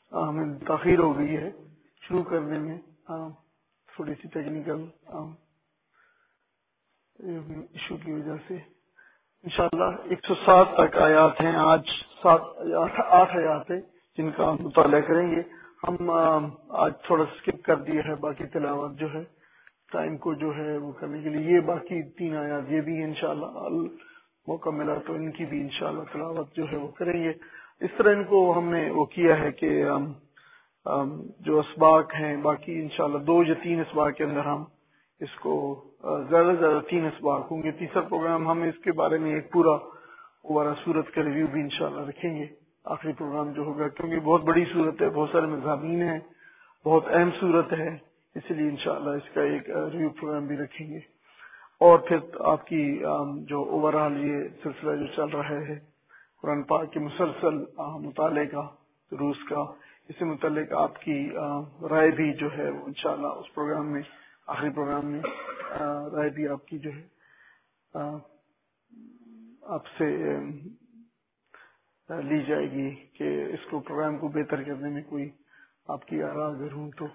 ہمیں تاخیر ہو گئی ہے شروع کرنے میں، تھوڑی سی ٹیکنیکل ایشو کی وجہ سے۔ انشاءاللہ 107 تک آیات ہیں، آج 8 آیات ہیں جن کا ہم مطالعہ کریں گے۔ ہم آج تھوڑا اسکپ کر دیا ہے باقی تلاوت جو ہے، ٹائم کو جو ہے وہ کرنے کے لیے۔ یہ باقی 3 آیات یہ بھی انشاءاللہ موقع ملا تو ان کی بھی انشاءاللہ تلاوت جو ہے وہ کریں گے۔ اس طرح ان کو ہم نے وہ کیا ہے کہ جو اسباق ہیں باقی انشاءاللہ 2 یا 3 اسباق کے اندر ہم اس کو زیادہ سے زیادہ 3 اسباق ہوں گے۔ تیسرا پروگرام ہم اس کے بارے میں ایک پورا سورت کا ریویو بھی انشاءاللہ رکھیں گے، آخری پروگرام جو ہوگا، کیونکہ بہت بڑی سورت ہے، بہت سارے مضامین ہیں، بہت اہم سورت ہے، اس لیے انشاءاللہ اس کا ایک ریویو پروگرام بھی رکھیں گے۔ اور پھر آپ کی جو اوورآل یہ سلسلہ جو چل رہا ہے قرآن پاک کے مسلسل مطالعے کا، دروس کا، اس سے متعلق آپ کی رائے بھی جو ہے وہ انشاءاللہ اس پروگرام میں، آخری پروگرام میں رائے بھی آپ کی جو ہے آپ سے لی جائے گی کہ اس کو پروگرام کو بہتر کرنے میں کوئی آپ کی آراء اگر ہوں تو۔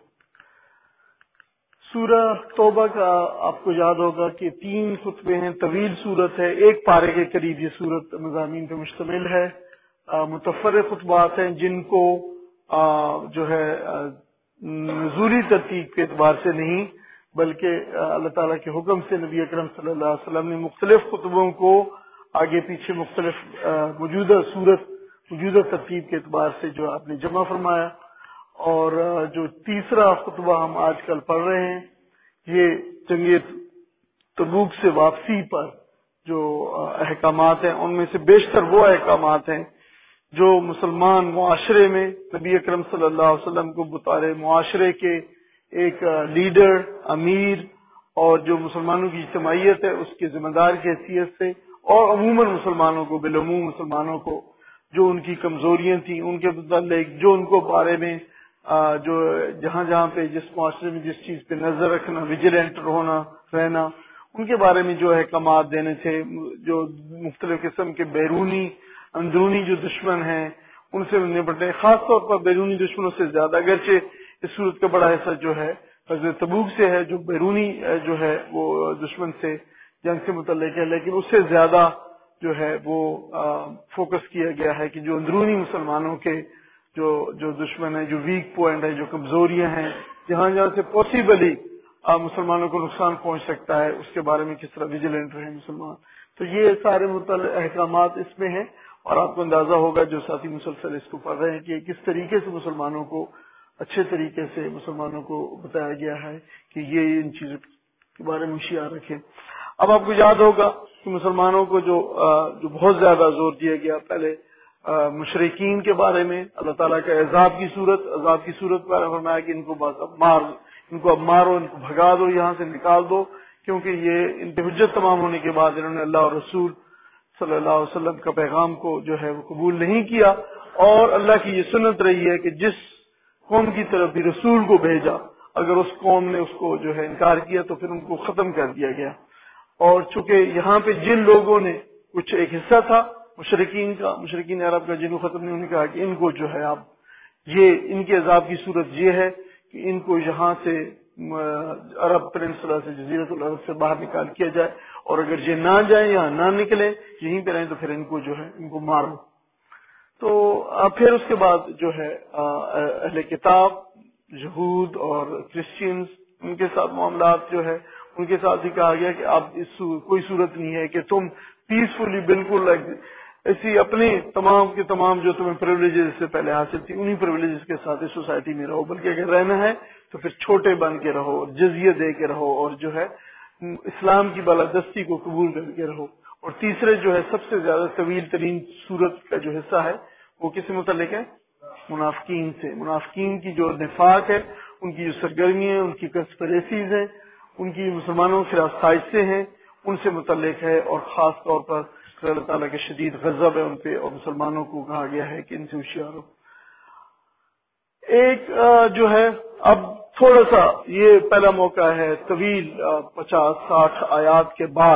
سورہ توبہ کا آپ کو یاد ہوگا کہ 3 خطبے ہیں، طویل سورت ہے، 1 پارے کے قریب یہ سورت مضامین پہ مشتمل ہے۔ متفرق خطبات ہیں جن کو جو ہے نزولی ترتیب کے اعتبار سے نہیں بلکہ اللہ تعالیٰ کے حکم سے نبی اکرم صلی اللہ علیہ وسلم نے مختلف خطبوں کو آگے پیچھے مختلف موجودہ ترتیب کے اعتبار سے جو آپ نے جمع فرمایا۔ اور جو تیسرا خطبہ ہم آج کل پڑھ رہے ہیں یہ جنگ تبوک سے واپسی پر جو احکامات ہیں ان میں سے بیشتر وہ احکامات ہیں جو مسلمان معاشرے میں نبی اکرم صلی اللہ علیہ وسلم کو بطور معاشرے کے ایک لیڈر، امیر اور جو مسلمانوں کی اجتماعیت ہے اس کے ذمہ دار کی حیثیت سے، اور عموماً مسلمانوں کو، بالعموم مسلمانوں کو جو ان کی کمزوریاں تھیں ان کے متعلق، جو ان کو بارے میں جو جہاں پہ جس معاشرے میں جس چیز پہ نظر رکھنا، ویجیلنٹ رہنا، ان کے بارے میں جو احکامات دینے تھے، جو مختلف قسم کے بیرونی اندرونی جو دشمن ہیں ان سے نپٹنے، خاص طور پر بیرونی دشمنوں سے زیادہ، اگرچہ اس صورت کا بڑا حصہ جو ہے غزوہ تبوک سے ہے جو بیرونی جو ہے وہ دشمن سے جنگ سے متعلق ہے، لیکن اس سے زیادہ جو ہے وہ فوکس کیا گیا ہے کہ جو اندرونی مسلمانوں کے جو دشمن ہیں، جو ویک پوائنٹ ہے، جو کمزوریاں ہیں، جہاں سے پاسبلی مسلمانوں کو نقصان پہنچ سکتا ہے، اس کے بارے میں کس طرح ویجیلنٹ رہے مسلمان۔ تو یہ سارے متعلق احکامات اس میں ہیں، اور آپ کو اندازہ ہوگا جو ساتھی مسلسل اس کو پڑھ رہے ہیں کہ کس طریقے سے مسلمانوں کو اچھے طریقے سے مسلمانوں کو بتایا گیا ہے کہ یہ ان چیزوں کے بارے میں ہوشیار رکھیں۔ اب آپ کو یاد ہوگا کہ مسلمانوں کو جو بہت زیادہ زور دیا گیا پہلے مشرکین کے بارے میں، اللہ تعالیٰ کا عذاب کی صورت پر فرمایا کہ ان کو اب مارو، ان کو بھگا دو، یہاں سے نکال دو، کیونکہ یہ ان کی حجت تمام ہونے کے بعد انہوں نے اللہ اور رسول صلی اللہ علیہ وسلم کا پیغام کو جو ہے وہ قبول نہیں کیا، اور اللہ کی یہ سنت رہی ہے کہ جس قوم کی طرف بھی رسول کو بھیجا اگر اس قوم نے اس کو جو ہے انکار کیا تو پھر ان کو ختم کر دیا گیا۔ اور چونکہ یہاں پہ جن لوگوں نے کچھ ایک حصہ تھا مشرکین عرب کا، جن کو ختم نہیں، انہوں نے کہا کہ ان کو جو ہے اب یہ ان کے عذاب کی صورت یہ ہے کہ ان کو یہاں سے عرب پیننسولا سے، جزیرۃ العرب سے باہر نکال کیا جائے، اور اگر یہ نہ جائیں یا نہ نکلیں یہیں پہ رہیں تو پھر ان کو جو ہے ان کو مارو۔ تو پھر اس کے بعد جو ہے اہل کتاب، یہود اور کرسچینز، ان کے ساتھ معاملات جو ہے ان کے ساتھ ہی کہا گیا کہ اب کوئی صورت نہیں ہے کہ تم پیسفلی بالکل ایسی اپنی تمام کے تمام جو تمہیں پریولیجز سے پہلے حاصل تھی انہی پریولیجز کے ساتھ اس سوسائٹی میں رہو، بلکہ اگر رہنا ہے تو پھر چھوٹے بن کے رہو، جزیہ دے کے رہو، اور جو ہے اسلام کی بالادستی کو قبول کر کے رہو۔ اور تیسرے جو ہے سب سے زیادہ طویل ترین صورت کا جو حصہ ہے وہ کس سے متعلق ہے؟ منافقین سے۔ منافقین کی جو نفاق ہے، ان کی جو سرگرمیاں ہیں، ان کی کنسپریسیز ہیں، ان کی مسلمانوں کے خلاف سازشیں ہیں، ان سے متعلق ہے، اور خاص طور پر اللہ تعالیٰ کے شدید غضب ہے ان پہ، اور مسلمانوں کو کہا گیا ہے کہ ان سے ہوشیار ہو۔ ایک جو ہے اب تھوڑا سا یہ پہلا موقع ہے طویل 50-60 آیات کے بعد،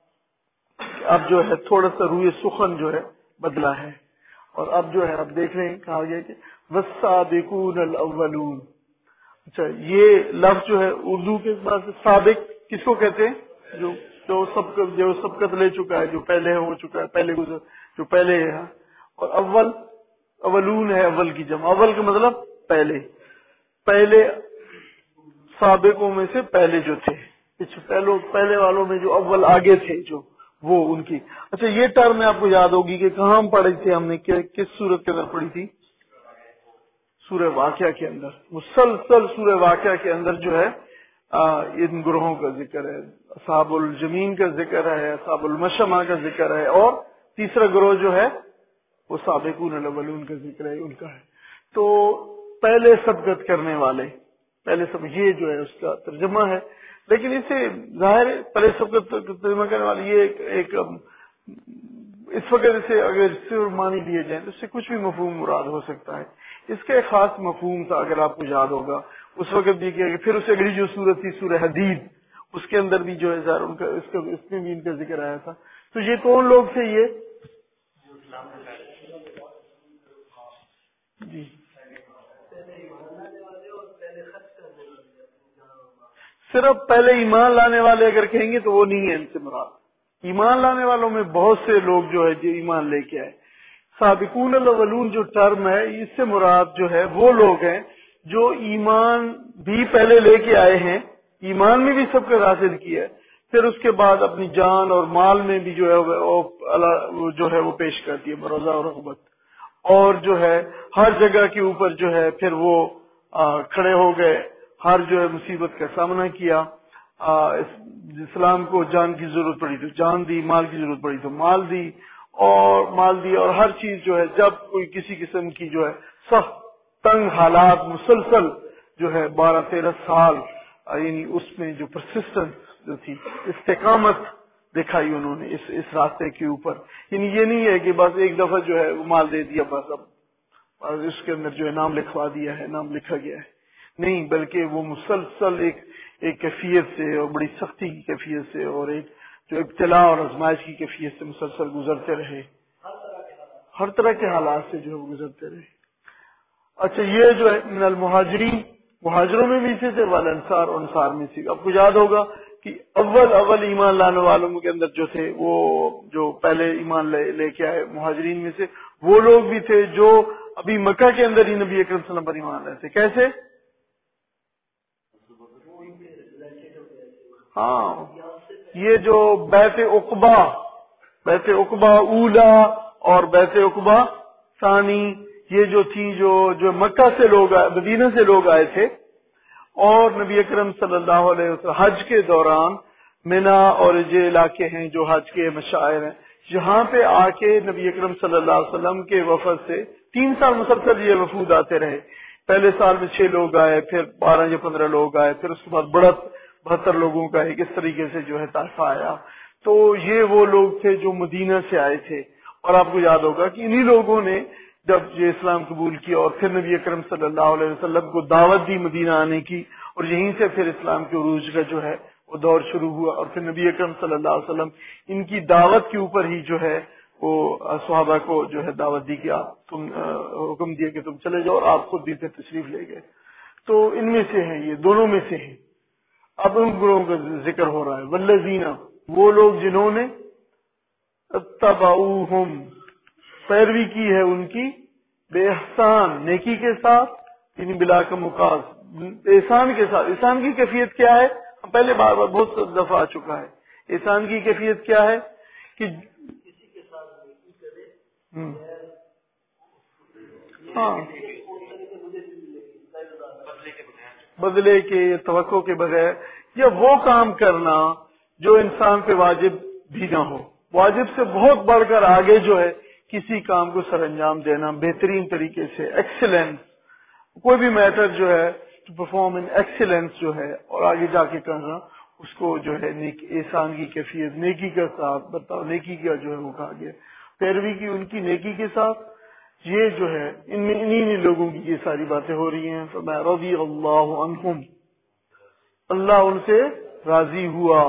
اب جو ہے تھوڑا سا روئے سخن جو ہے بدلا ہے، اور اب جو ہے اب دیکھ رہے ہیں کہا گیا کہ والسابقون الاولون. اچھا یہ لفظ جو ہے اردو کے بعد سابق کس کو کہتے ہیں؟ جو سبقت لے چکا ہے، جو پہلے ہو چکا ہے، پہلے جو پہلے ہے. اور اولون ہے اول کی جمع. اول کا مطلب پہلے سابقوں میں سے پہلے جو تھے، پہلے والوں میں جو اول آگے تھے جو وہ ان کی. اچھا یہ ٹرم میں آپ کو یاد ہوگی کہ کہاں ہم پڑھی تھی، ہم نے کس صورت کے اندر پڑھی تھی؟ سورہ واقعہ کے اندر. مسلسل سورہ واقعہ کے اندر جو ہے ان گروہوں کا ذکر ہے. اصحاب الجمین کا ذکر ہے، اصحاب المشمہ کا ذکر ہے، اور تیسرا گروہ جو ہے وہ سابقون الاولون کا ذکر ہے، ان کا ہے. تو پہلے سبقت کرنے والے، یہ جو ہے اس کا ترجمہ ہے. لیکن اسے ظاہر ہے پہلے سبقت ترجمہ کرنے والے یہ ایک اس وقت اسے اگر اس سے معنی دیے جائیں تو اس سے کچھ بھی مفہوم مراد ہو سکتا ہے. اس کا ایک خاص مفہوم تھا، اگر آپ کو یاد ہوگا اس وقت بھی کیا کہ پھر اس سے اگلی جو سورت تھی سورہ حدید، اس کے اندر بھی جو ہے اس میں بھی ان کا ذکر آیا تھا. تو یہ کون لوگ تھے؟ یہ جی صرف پہلے ایمان لانے والے اگر کہیں گے تو وہ نہیں ہے ان سے مراد. ایمان لانے والوں میں بہت سے لوگ جو ہے جو ایمان لے کے آئے. سابقون الاولون جو ٹرم ہے اس سے مراد جو ہے وہ لوگ ہیں جو ایمان بھی پہلے لے کے آئے ہیں، ایمان میں بھی سب کا حاصل کیا ہے، پھر اس کے بعد اپنی جان اور مال میں بھی جو ہے وہ پیش کرتی ہے مروزہ اور رغبت، اور جو ہے ہر جگہ کے اوپر جو ہے پھر وہ کھڑے ہو گئے، ہر جو ہے مصیبت کا سامنا کیا. اسلام کو جان کی ضرورت پڑی تو جان دی، مال کی ضرورت پڑی تو مال دی، اور ہر چیز جو ہے جب کوئی کسی قسم کی جو ہے سخت تنگ حالات مسلسل جو ہے 12-13 سال یعنی اس میں جو پرسسٹنس جو تھی، استقامت دکھائی انہوں نے اس راستے کے اوپر. یعنی یہ نہیں ہے کہ بس ایک دفعہ جو ہے وہ مال دے دیا بس اب اس کے اندر جو ہے نام لکھوا دیا ہے، نام لکھا گیا ہے، نہیں، بلکہ وہ مسلسل ایک کیفیت سے اور بڑی سختی کی کیفیت سے اور ایک جو ابتلاء اور آزمائش کی کیفیت سے مسلسل گزرتے رہے، ہر طرح کے حالات سے جو ہے وہ گزرتے رہے. اچھا یہ جو ہے من المہاجرین، مہاجروں میں بھی سے والانصار اور انصار میں سے. آپ کو یاد ہوگا کہ اول ایمان لانے والوں کے اندر جو تھے وہ جو پہلے ایمان لے کے آئے مہاجرین میں سے وہ لوگ بھی تھے جو ابھی مکہ کے اندر ہی نبی اکرم صلی اللہ علیہ وسلم پر ایمان لائے تھے. کیسے؟ ہاں یہ جو بیعت عقبہ اولا اور بیعت عقبہ ثانی، یہ جو تھی جو مکہ سے لوگ آئے، مدینہ سے لوگ آئے تھے، اور نبی اکرم صلی اللہ علیہ وسلم حج کے دوران منا اور یہ علاقے ہیں جو حج کے مشاعر ہیں، یہاں پہ آ کے نبی اکرم صلی اللہ علیہ وسلم کے وفد سے 3 سال مسلسل یہ وفود آتے رہے. پہلے سال میں 6 لوگ آئے، پھر 12 یا 15 لوگ آئے، پھر اس کے بعد 72 لوگوں کا ایک اس طریقے سے جو ہے طائفہ آیا. تو یہ وہ لوگ تھے جو مدینہ سے آئے تھے، اور آپ کو یاد ہوگا کہ انہی لوگوں نے جب یہ اسلام قبول کیا اور پھر نبی اکرم صلی اللہ علیہ وسلم کو دعوت دی مدینہ آنے کی، اور یہیں سے پھر اسلام کے عروج کا جو ہے وہ دور شروع ہوا. اور پھر نبی اکرم صلی اللہ علیہ وسلم ان کی دعوت کے اوپر ہی جو ہے وہ صحابہ کو جو ہے دعوت دی کہ آپ حکم دیا کہ تم چلے جاؤ، اور آپ خود بھی تشریف لے گئے. تو ان میں سے ہیں، یہ دونوں میں سے ہیں. اب ان گروہوں کا ذکر ہو رہا ہے. والذین، وہ لوگ جنہوں نے اتبعوہم، پیروی کی ہے ان کی، بے احسان، نیکی کے ساتھ، یعنی بلا کا مقاص، احسان کے ساتھ. احسان کی کیفیت کیا ہے؟ پہلے بار بہت دفعہ آ چکا ہے. احسان کی کیفیت کیا ہے کہ ہاں بدلے کے توقع کے بغیر، یا وہ کام کرنا جو انسان پہ واجب بھی نہ ہو، واجب سے بہت بڑھ کر آگے جو ہے کسی کام کو سر انجام دینا بہترین طریقے سے، ایکسیلنس، کوئی بھی میٹر جو ہے ٹو پرفارم ان ایکسیلنس جو ہے اور آگے جا کے کرنا، اس کو جو ہے احسان کی کیفیت، نیکی کا ساتھ بتاؤ، نیکی کا جو ہے وہ کہا گیا، پیروی کی ان کی نیکی کے ساتھ. یہ جو ہے انہی لوگوں کی یہ ساری باتیں ہو رہی ہیں. فرمایا رضی اللہ عنہم، اللہ ان سے راضی ہوا.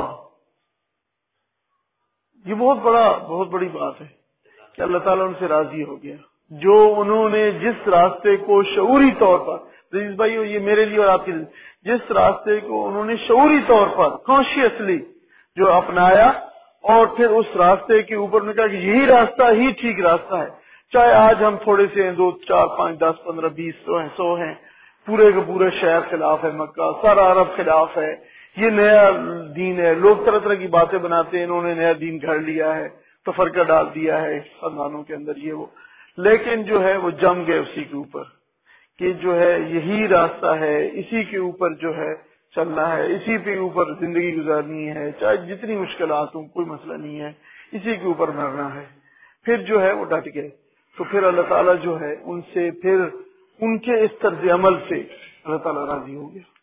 یہ بہت بڑی بات ہے کہ اللہ تعالیٰ ان سے راضی ہو گیا. جو انہوں نے جس راستے کو شعوری طور پر، عزیز بھائیو یہ میرے لیے اور آپ کے لیے، جس راستے کو انہوں نے شعوری طور پر کانشیسلی جو اپنایا اور پھر اس راستے کے اوپر نے کہا کہ یہی راستہ ہی ٹھیک راستہ ہے، چاہے آج ہم تھوڑے سے ہیں، 2 4 5 10 15 20 100 ہیں، پورے کا پورا شہر خلاف ہے، مکہ سارا عرب خلاف ہے، یہ نیا دین ہے، لوگ طرح طرح کی باتیں بناتے ہیں، انہوں نے نیا دین گھڑ لیا ہے، تفرقہ ڈال دیا ہے خاندانوں کے اندر یہ وہ، لیکن جو ہے وہ جم گئے اسی کے اوپر کہ جو ہے یہی راستہ ہے، اسی کے اوپر جو ہے چلنا ہے، اسی کے اوپر زندگی گزارنی ہے، چاہے جتنی مشکلات ہوں کوئی مسئلہ نہیں ہے، اسی کے اوپر مرنا ہے، پھر جو ہے وہ ڈٹ گئے، تو پھر اللہ تعالیٰ جو ہے ان سے پھر ان کے اس طرز عمل سے اللہ تعالیٰ راضی ہو گیا۔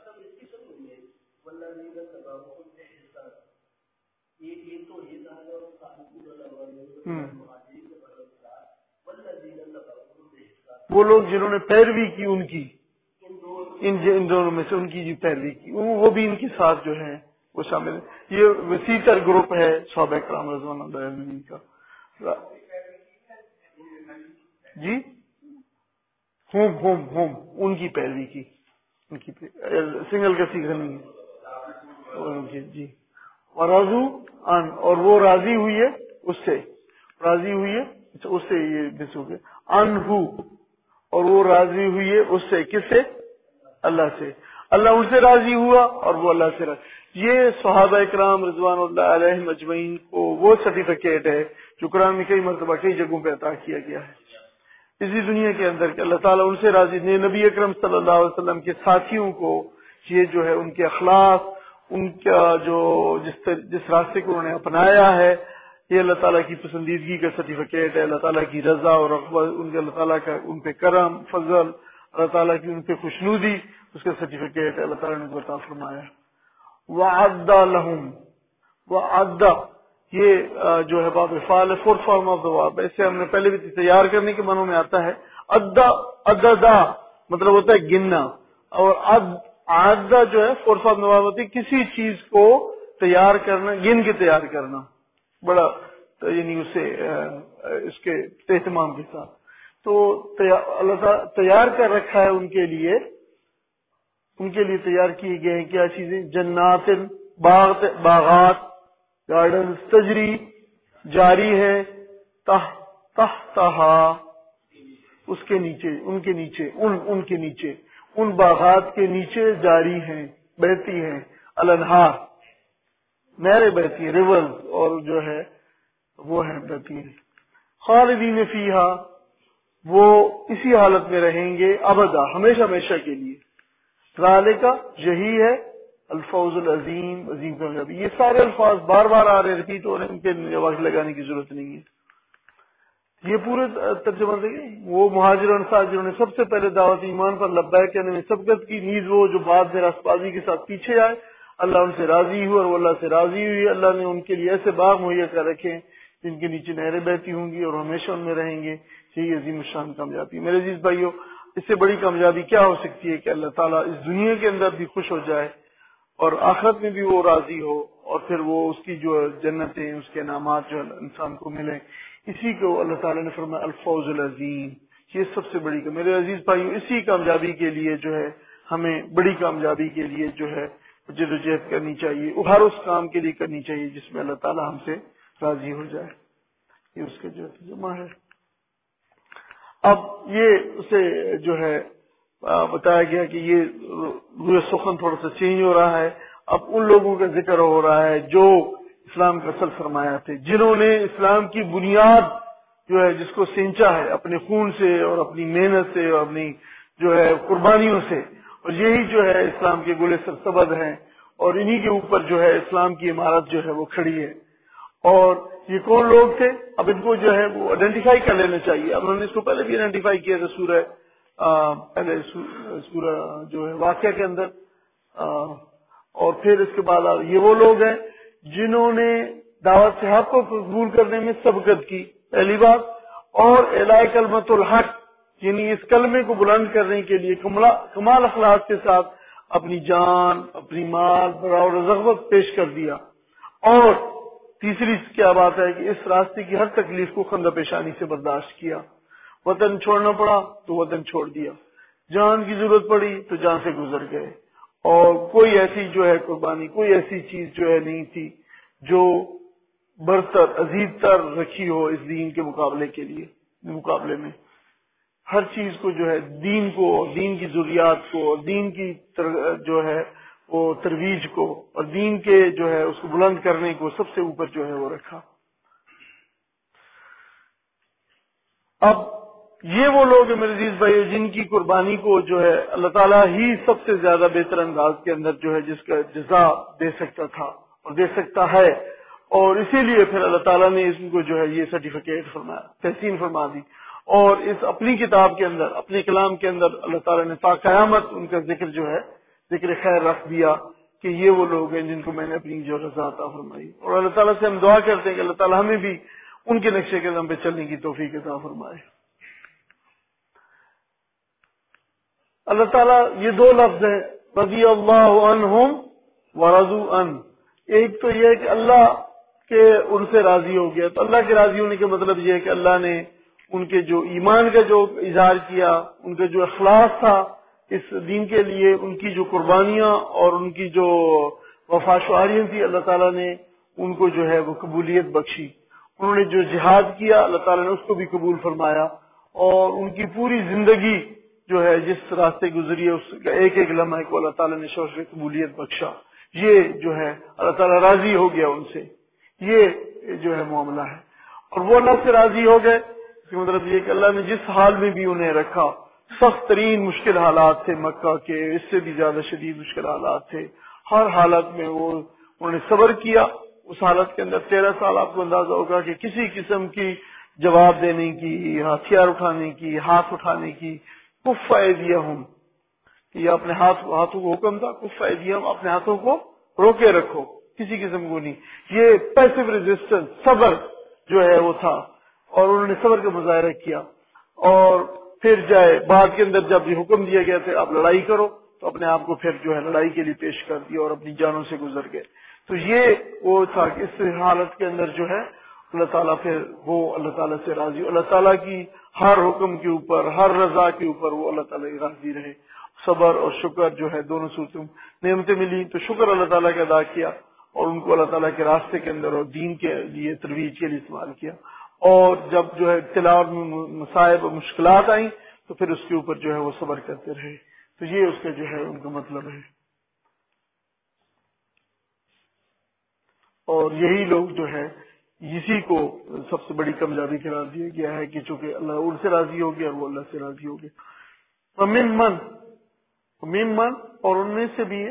وہ لوگ جنہوں نے پیروی کی ان کی، ان دونوں میں سے ان کی جو پیروی کی وہ بھی ان کے ساتھ جو ہے وہ شامل ہے۔ یہ وسیع تر گروپ ہے صحابہ کرام رضوان اللہ علیہم کا۔ جی ہوم ان کی پیروی کی، ان کی سنگل کا سیکھا نہیں ہے جی۔ اور رضو ان، اور وہ راضی ہوئی ہے اس سے، راضی ہوئی ہے اس سے، یہ مس ہو گیا ان ہو، اور وہ راضی ہوئی ہے اس سے، کس سے؟ اللہ سے، اللہ ان سے راضی ہوا اور وہ اللہ سے راضی۔ یہ صحابہ کرام رضوان اللہ علیہم اجمعین کو وہ سرٹیفکیٹ ہے جو قرآن میں کئی مرتبہ کئی جگہوں پہ عطا کیا گیا ہے اسی دنیا کے اندر کہ اللہ تعالیٰ ان سے راضی، نبی اکرم صلی اللہ علیہ وسلم کے ساتھیوں کو یہ جو ہے ان کے اخلاق، ان کا جو جس راستے کو انہوں نے اپنایا ہے، یہ اللہ تعالیٰ کی پسندیدگی کا سرٹیفکیٹ ہے، اللہ تعالیٰ کی رضا اور رغبت، ان کے اللہ تعالیٰ کا ان پہ کرم فضل، اللہ تعالیٰ کی ان پہ خوشنودی، اس کا سرٹیفکیٹ ہے، اللہ تعالیٰ نے عطا فرمایا۔ وَعَدَّ لَهُمْ، وَعَدَّ یہ جو ہے باب فعال ہے، فورتھ فارم آف دا واب، ایسے ہم نے پہلے بھی تیار کرنے کے معنوں میں آتا ہے۔ عددا مطلب ہوتا ہے گننا، اور عددا جو ہے فورتھ فارم واب ہوتی ہے کسی چیز کو تیار کرنا، گن کے تیار کرنا، بڑا یعنی اسے اس کے اہتمام کے ساتھ، تو اللہ تعالیٰ تیار کر رکھا ہے ان کے لیے تیار کیے گئے ہیں کیا چیزیں؟ جنات، باغات، گارڈن تجری جاری ہے، تحتہا اس کے نیچے، ان کے نیچے ان باغات کے نیچے جاری ہیں، بہتی ہیں، الانہار نہریں بہتی ہیں، ریور، اور جو ہے وہ ہیں بہتی ہیں، خالدین فیہا وہ اسی حالت میں رہیں گے ابدا، ہمیشہ ہمیشہ کے لیے، ذالک یہی ہے الفوز العظیم، عظیم کامیابی۔ یہ سارے الفاظ بار بار آ رہے ریپیٹ ہو رہے ہیں، ان کے وقت لگانے کی ضرورت نہیں ہے۔ یہ پورے ترجمہ دیکھیں، وہ مہاجر انصار جنہوں نے سب سے پہلے دعوت ایمان پر لبیک کہنے میں سبقت کی، نیز وہ جو بعد میں راستبازی کے ساتھ پیچھے آئے، اللہ ان سے راضی ہوا اور وہ اللہ سے راضی ہوئی۔ اللہ نے ان کے لیے ایسے باغ مہیا کر رکھے جن کے نیچے نہریں بہتی ہوں گی اور ہمیشہ ان میں رہیں گے۔ یہی عظیم الشان کامیابی۔ میرے عزیز بھائیوں، اس سے بڑی کامیابی کیا ہو سکتی ہے کہ اللہ تعالیٰ اس دنیا کے اندر بھی خوش ہو جائے اور آخرت میں بھی وہ راضی ہو، اور پھر وہ اس کی جو جنتیں، اس کے انعامات جو انسان کو ملیں، اسی کو اللہ تعالیٰ نے فرمایا الفوز العظیم، یہ سب سے بڑی میرے عزیز بھائیو، اسی کامیابی کے لیے جو ہے ہمیں بڑی کامیابی کے لیے جو ہے جدوجہد کرنی چاہیے، ہر اس کام کے لیے کرنی چاہیے جس میں اللہ تعالیٰ ہم سے راضی ہو جائے۔ یہ اس کے جو ترجمہ ہے۔ اب یہ اسے جو ہے بتایا گیا کہ یہ روح سخن تھوڑا سا چینج ہو رہا ہے، اب ان لوگوں کا ذکر ہو رہا ہے جو اسلام کا اصل فرمایا تھے، جنہوں نے اسلام کی بنیاد جو ہے جس کو سینچا ہے اپنے خون سے اور اپنی محنت سے اور اپنی جو ہے قربانیوں سے، اور یہی جو ہے اسلام کے گلے سرسبد ہیں، اور انہی کے اوپر جو ہے اسلام کی عمارت جو ہے وہ کھڑی ہے۔ اور یہ کون لوگ تھے؟ اب ان کو جو ہے وہ آئیڈینٹیفائی کر لینا چاہیے۔ اب انہوں نے اس کو پہلے بھی آئیڈینٹیفائی کیا تھا پہلے سورہ جو ہے واقعہ کے اندر، اور پھر اس کے بعد یہ وہ لوگ ہیں جنہوں نے دعوت حق کو قبول کرنے میں سبقت کی، پہلی بات، اور اعلاء کلمت الحق یعنی اس کلمے کو بلند کرنے کے لیے کمال اخلاق کے ساتھ اپنی جان، اپنی مال، اور رغبت پیش کر دیا، اور تیسری کیا بات ہے کہ اس راستے کی ہر تکلیف کو خندہ پیشانی سے برداشت کیا۔ وطن چھوڑنا پڑا تو وطن چھوڑ دیا، جان کی ضرورت پڑی تو جان سے گزر گئے، اور کوئی ایسی جو ہے قربانی، کوئی ایسی چیز جو ہے نہیں تھی جو برتر عزیز تر رکھی ہو اس دین کے مقابلے میں۔ ہر چیز کو جو ہے دین کو، دین کی ضروریات کو، دین کی جو ہے وہ ترویج کو، اور دین کے جو ہے اس کو بلند کرنے کو سب سے اوپر جو ہے وہ رکھا۔ اب یہ وہ لوگ ہیں میرے عزیز بھائی جن کی قربانی کو جو ہے اللہ تعالیٰ ہی سب سے زیادہ بہتر انداز کے اندر جو ہے جس کا جزا دے سکتا تھا اور دے سکتا ہے، اور اسی لیے پھر اللہ تعالیٰ نے اس کو جو ہے یہ سرٹیفکیٹ فرمایا، تحسین فرما دی، اور اس اپنی کتاب کے اندر، اپنے کلام کے اندر اللہ تعالیٰ نے تا قیامت ان کا ذکر جو ہے ذکر خیر رکھ دیا کہ یہ وہ لوگ ہیں جن کو میں نے اپنی جو رضا عطا فرمائی۔ اور اللہ تعالیٰ سے ہم دعا کرتے ہیں کہ اللہ تعالیٰ ہمیں بھی ان کے نقشے قدم پہ چلنے کی توفیق عطا فرمائے۔ اللہ تعالیٰ یہ دو لفظ ہیں رضی اللہ عنہم ورضوا عنہ، ایک تو یہ ہے کہ اللہ کے ان سے راضی ہو گیا، تو اللہ کے راضی ہونے کا مطلب یہ ہے کہ اللہ نے ان کے جو ایمان کا جو اظہار کیا، ان کا جو اخلاص تھا اس دین کے لیے، ان کی جو قربانیاں اور ان کی جو وفاشواریاں تھی، اللہ تعالیٰ نے ان کو جو ہے وہ قبولیت بخشی۔ انہوں نے جو جہاد کیا اللہ تعالیٰ نے اس کو بھی قبول فرمایا، اور ان کی پوری زندگی جو ہے جس راستے گزری ہے اس کا ایک ایک لمحے کو اللہ تعالیٰ نے شوق سے قبولیت بخشا۔ یہ جو ہے اللہ تعالیٰ راضی ہو گیا ان سے، یہ جو ہے معاملہ ہے۔ اور وہ اللہ سے راضی ہو گئے، اس کا مطلب یہ کہ اللہ نے جس حال میں بھی انہیں رکھا، سخت ترین مشکل حالات تھے مکہ کے، اس سے بھی زیادہ شدید مشکل حالات تھے، ہر حالت میں انہوں نے صبر کیا۔ اس حالت کے اندر 13 سال آپ کو اندازہ ہوگا کہ کسی قسم کی جواب دینے کی، ہتھیار اٹھانے کی، ہاتھ اٹھانے کی، کف ایدیہم، یہ اپنے ہاتھوں کو حکم تھا، کف ایدیہم، اپنے ہاتھوں کو روکے رکھو، کسی قسم کو نہیں۔ یہ پیسو ریزسٹنس، صبر جو ہے وہ تھا، اور انہوں نے صبر کا مظاہرہ کیا۔ اور پھر جائے بعد کے اندر جب یہ حکم دیا گیا تھا آپ لڑائی کرو، تو اپنے آپ کو پھر جو ہے لڑائی کے لیے پیش کر دیا اور اپنی جانوں سے گزر گئے۔ تو یہ وہ تھا کہ اس حالت کے اندر جو ہے اللہ تعالیٰ پھر وہ اللہ تعالیٰ سے راضی، اللہ تعالیٰ کی ہر حکم کے اوپر، ہر رضا کے اوپر وہ اللہ تعالیٰ راضی رہے۔ صبر اور شکر جو ہے دونوں صورتوں نعمتیں ملی تو شکر اللہ تعالیٰ کا ادا کیا، اور ان کو اللہ تعالیٰ کے راستے کے اندر اور دین کے لیے ترویج کے لیے استعمال کیا، اور جب جو ہے ابتلاء میں مصائب اور مشکلات آئیں تو پھر اس کے اوپر جو ہے وہ صبر کرتے رہے۔ تو یہ اس کا جو ہے ان کا مطلب ہے۔ اور یہی لوگ جو ہے اسی کو سب سے بڑی کامیابی قرار دیا گیا ہے کہ چونکہ اللہ ان سے راضی ہو گیا اور وہ اللہ سے راضی ہو گیا۔ ممن اور ان میں سے بھی ہے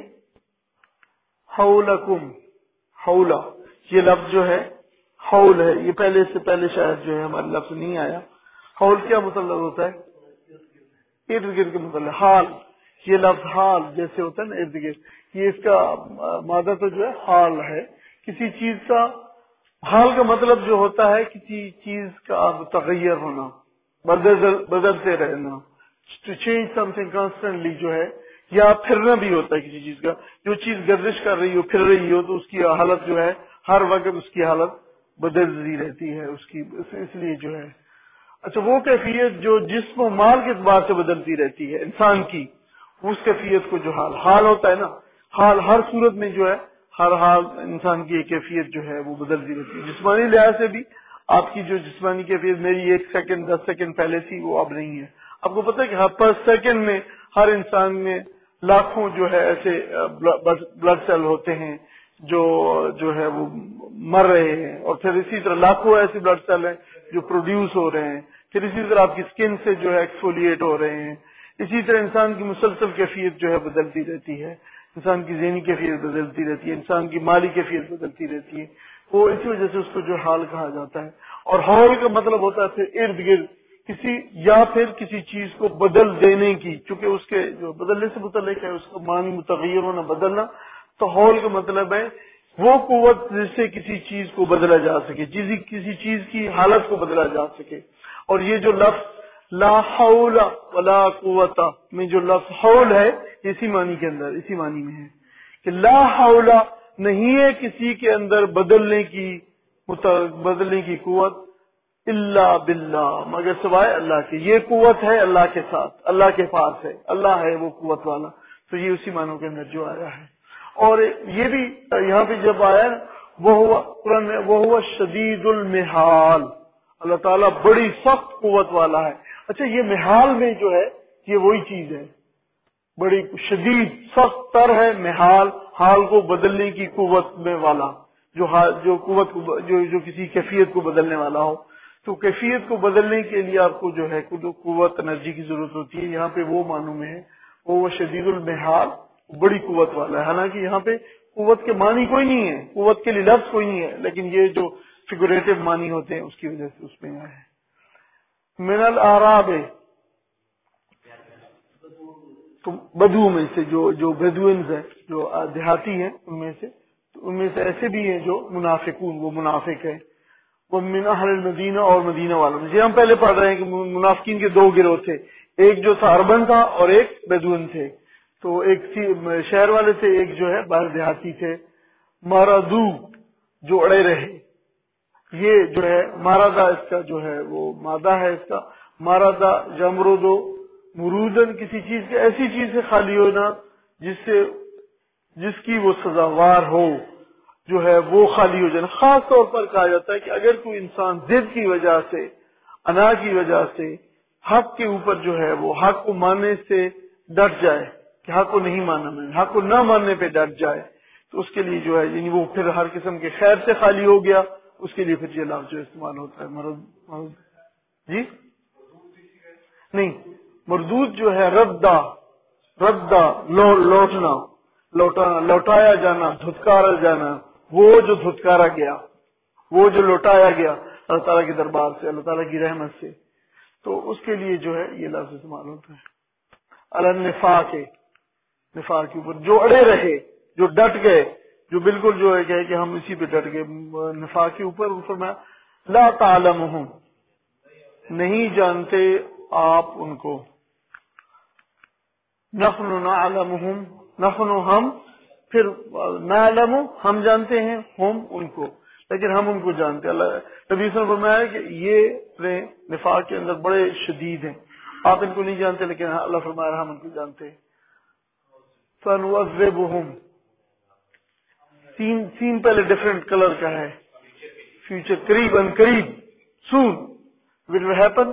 حولکم، حولا یہ لفظ جو ہے حول ہے، یہ پہلے سے پہلے شاید جو ہے ہمارے لفظ نہیں آیا۔ حول کیا مطلب ہوتا ہے؟ ارد گرد کا مطلب حال، یہ لفظ حال جیسے ہوتا ہے نا ارد گرد، یہ اس کا مادہ تو جو ہے حال ہے، کسی چیز کا حال کا مطلب جو ہوتا ہے کسی چیز کا متغیر ہونا، بدلتے رہنا، to change something constantly جو ہے، یا پھرنا بھی ہوتا ہے کسی چیز کا، جو چیز گردش کر رہی ہو، پھر رہی ہو تو اس کی حالت جو ہے ہر وقت اس کی حالت بدلتی رہتی ہے اس کی، اس لیے جو ہے اچھا وہ کیفیت جو جسم و مال کے اعتبار سے بدلتی رہتی ہے انسان کی، اس کیفیت کو جو حال ہوتا ہے نا، حال ہر صورت میں جو ہے ہر حال انسان کی ایک کیفیت جو ہے وہ بدلتی رہتی ہے۔ جسمانی لحاظ سے بھی آپ کی جو جسمانی کیفیت میری 1 سیکنڈ 10 سیکنڈ پہلے تھی وہ اب نہیں ہے۔ آپ کو پتہ ہے کہ پر سیکنڈ میں ہر انسان میں لاکھوں جو ہے ایسے بلڈ سیل ہوتے ہیں جو ہے وہ مر رہے ہیں، اور پھر اسی طرح لاکھوں ایسے بلڈ سیل ہیں جو پروڈیوس ہو رہے ہیں، پھر اسی طرح آپ کی سکن سے جو ہے ایکسفولیٹ ہو رہے ہیں، اسی طرح انسان کی مسلسل کیفیت جو ہے بدلتی رہتی ہے، انسان کی ذہنی کیفیت بدلتی رہتی ہے، انسان کی مالی کیفیت بدلتی رہتی ہے، وہ اسی وجہ سے اس کو جو حال کہا جاتا ہے۔ اور حول کا مطلب ہوتا ہے پھر ارد گرد کسی یا پھر کسی چیز کو بدل دینے کی، چونکہ اس کے جو بدلنے سے متعلق ہے اس کو معنی متغیر ہونا، بدلنا، تو حول کا مطلب ہے وہ قوت جس سے کسی چیز کو بدلا جا سکے، کسی چیز کی حالت کو بدلا جا سکے۔ اور یہ جو لفظ لا حول ولا قوت میں جو لفظ حول ہے اسی معنی کے اندر، اسی معنی میں ہے کہ لا حول نہیں ہے کسی کے اندر بدلنے کی قوت الا باللہ، مگر سوائے اللہ کے. یہ قوت ہے اللہ کے ساتھ، اللہ کے پاس ہے، اللہ ہے وہ قوت والا. تو یہ اسی معنوں کے اندر جو آیا ہے. اور یہ بھی یہاں پہ جب آیا وہ قرآن میں وہ شدید المحال، اللہ تعالیٰ بڑی سخت قوت والا ہے. اچھا یہ محال میں جو ہے یہ وہی چیز ہے، بڑی شدید سخت تر ہے محال، حال کو بدلنے کی قوت میں والا، جو قوت کو جو کسی کیفیت کو بدلنے والا ہو. تو کیفیت کو بدلنے کے لیے آپ کو جو ہے قوت انرجی کی ضرورت ہوتی ہے. یہاں پہ وہ معنوں میں ہے وہ شدید المحال، بڑی قوت والا ہے. حالانکہ یہاں پہ قوت کے معنی کوئی نہیں ہے، قوت کے لیے لفظ کوئی نہیں ہے، لیکن یہ جو فگوریٹو معنی ہوتے ہیں اس کی وجہ سے اس میں آیا ہے. من الاعراب، تو بدو میں سے جو بدوئنز ہیں، جو دیہاتی ہیں ان میں سے ایسے بھی ہیں جو منافقون، وہ منافق ہیں. وہ من اہل المدینہ، اور مدینہ والوں میں. ہم پہلے پڑھ رہے ہیں کہ منافقین کے دو گروہ تھے، ایک جو تھا اربن تھا اور ایک بدوئن تھے. تو ایک شہر والے تھے، ایک جو ہے باہر دیہاتی تھے. مارادو، جو اڑے رہے. یہ جو ہے مارادہ، اس کا جو ہے وہ مادہ ہے اس کا. مارادہ جمرودو مرودن، کسی چیز کے ایسی چیز سے خالی ہونا جس کی وہ سزاوار ہو، جو ہے وہ خالی ہو جانا. خاص طور پر کہا جاتا ہے کہ اگر کوئی انسان ضد کی وجہ سے، انا کی وجہ سے حق کے اوپر جو ہے وہ حق کو ماننے سے ڈٹ جائے کہ حق کو نہیں ماننا، میں حق کو نہ ماننے پہ ڈٹ جائے، تو اس کے لیے جو ہے یعنی وہ پھر ہر قسم کے خیر سے خالی ہو گیا. اس کے لیے پھر یہ لفظ جو استعمال ہوتا ہے مرد جی نہیں، مردود جو ہے ردا لوٹنا، لوٹایا جانا، دھتکارا جانا. وہ جو دھتکارا گیا، وہ جو لوٹایا گیا اللہ تعالیٰ کے دربار سے، اللہ تعالیٰ کی رحمت سے، تو اس کے لیے جو ہے یہ لفظ استعمال ہوتا ہے. النفاق، نفاق کے اوپر جو اڑے رہے، جو ڈٹ گئے، جو بالکل جو ہے کہ ہم اسی پہ ڈٹ گئے. نفاق کے اوپر میں لا تعلمہم، نہیں جانتے آپ ان کو. نحن نعلمہم، نحن ہم، پھر نعلم ہم جانتے ہیں، ہم ان کو، لیکن ہم ان کو جانتے. اللہ نبی صلی اللہ علیہ وسلم نے فرمایا کہ یہ نفاق کے اندر بڑے شدید ہیں، آپ ان کو نہیں جانتے لیکن اللہ فرمایا ہم ان کو جانتے ہیں. فنعذبہم، سین پہلے ڈفرنٹ کلر کا ہے، فیوچر قریب، ان قریب، سون ول ہیپن.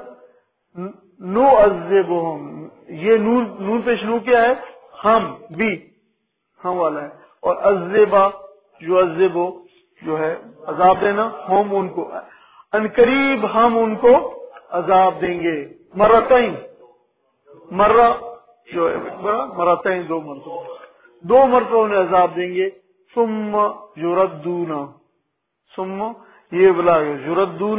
نو عذبہم، یہ نون پیش نو کیا ہے؟ ہم بھی، ہم والا ہے. اور عذبہ جو عذبو جو ہے عذاب دینا، ہم ان کو، ان قریب ہم ان کو عذاب دیں گے. مرتين، مرہ جو ہے مرتين، دو مرتبہ انہیں عذاب دیں گے. ثم یردون، ثم یہ بلا یردون،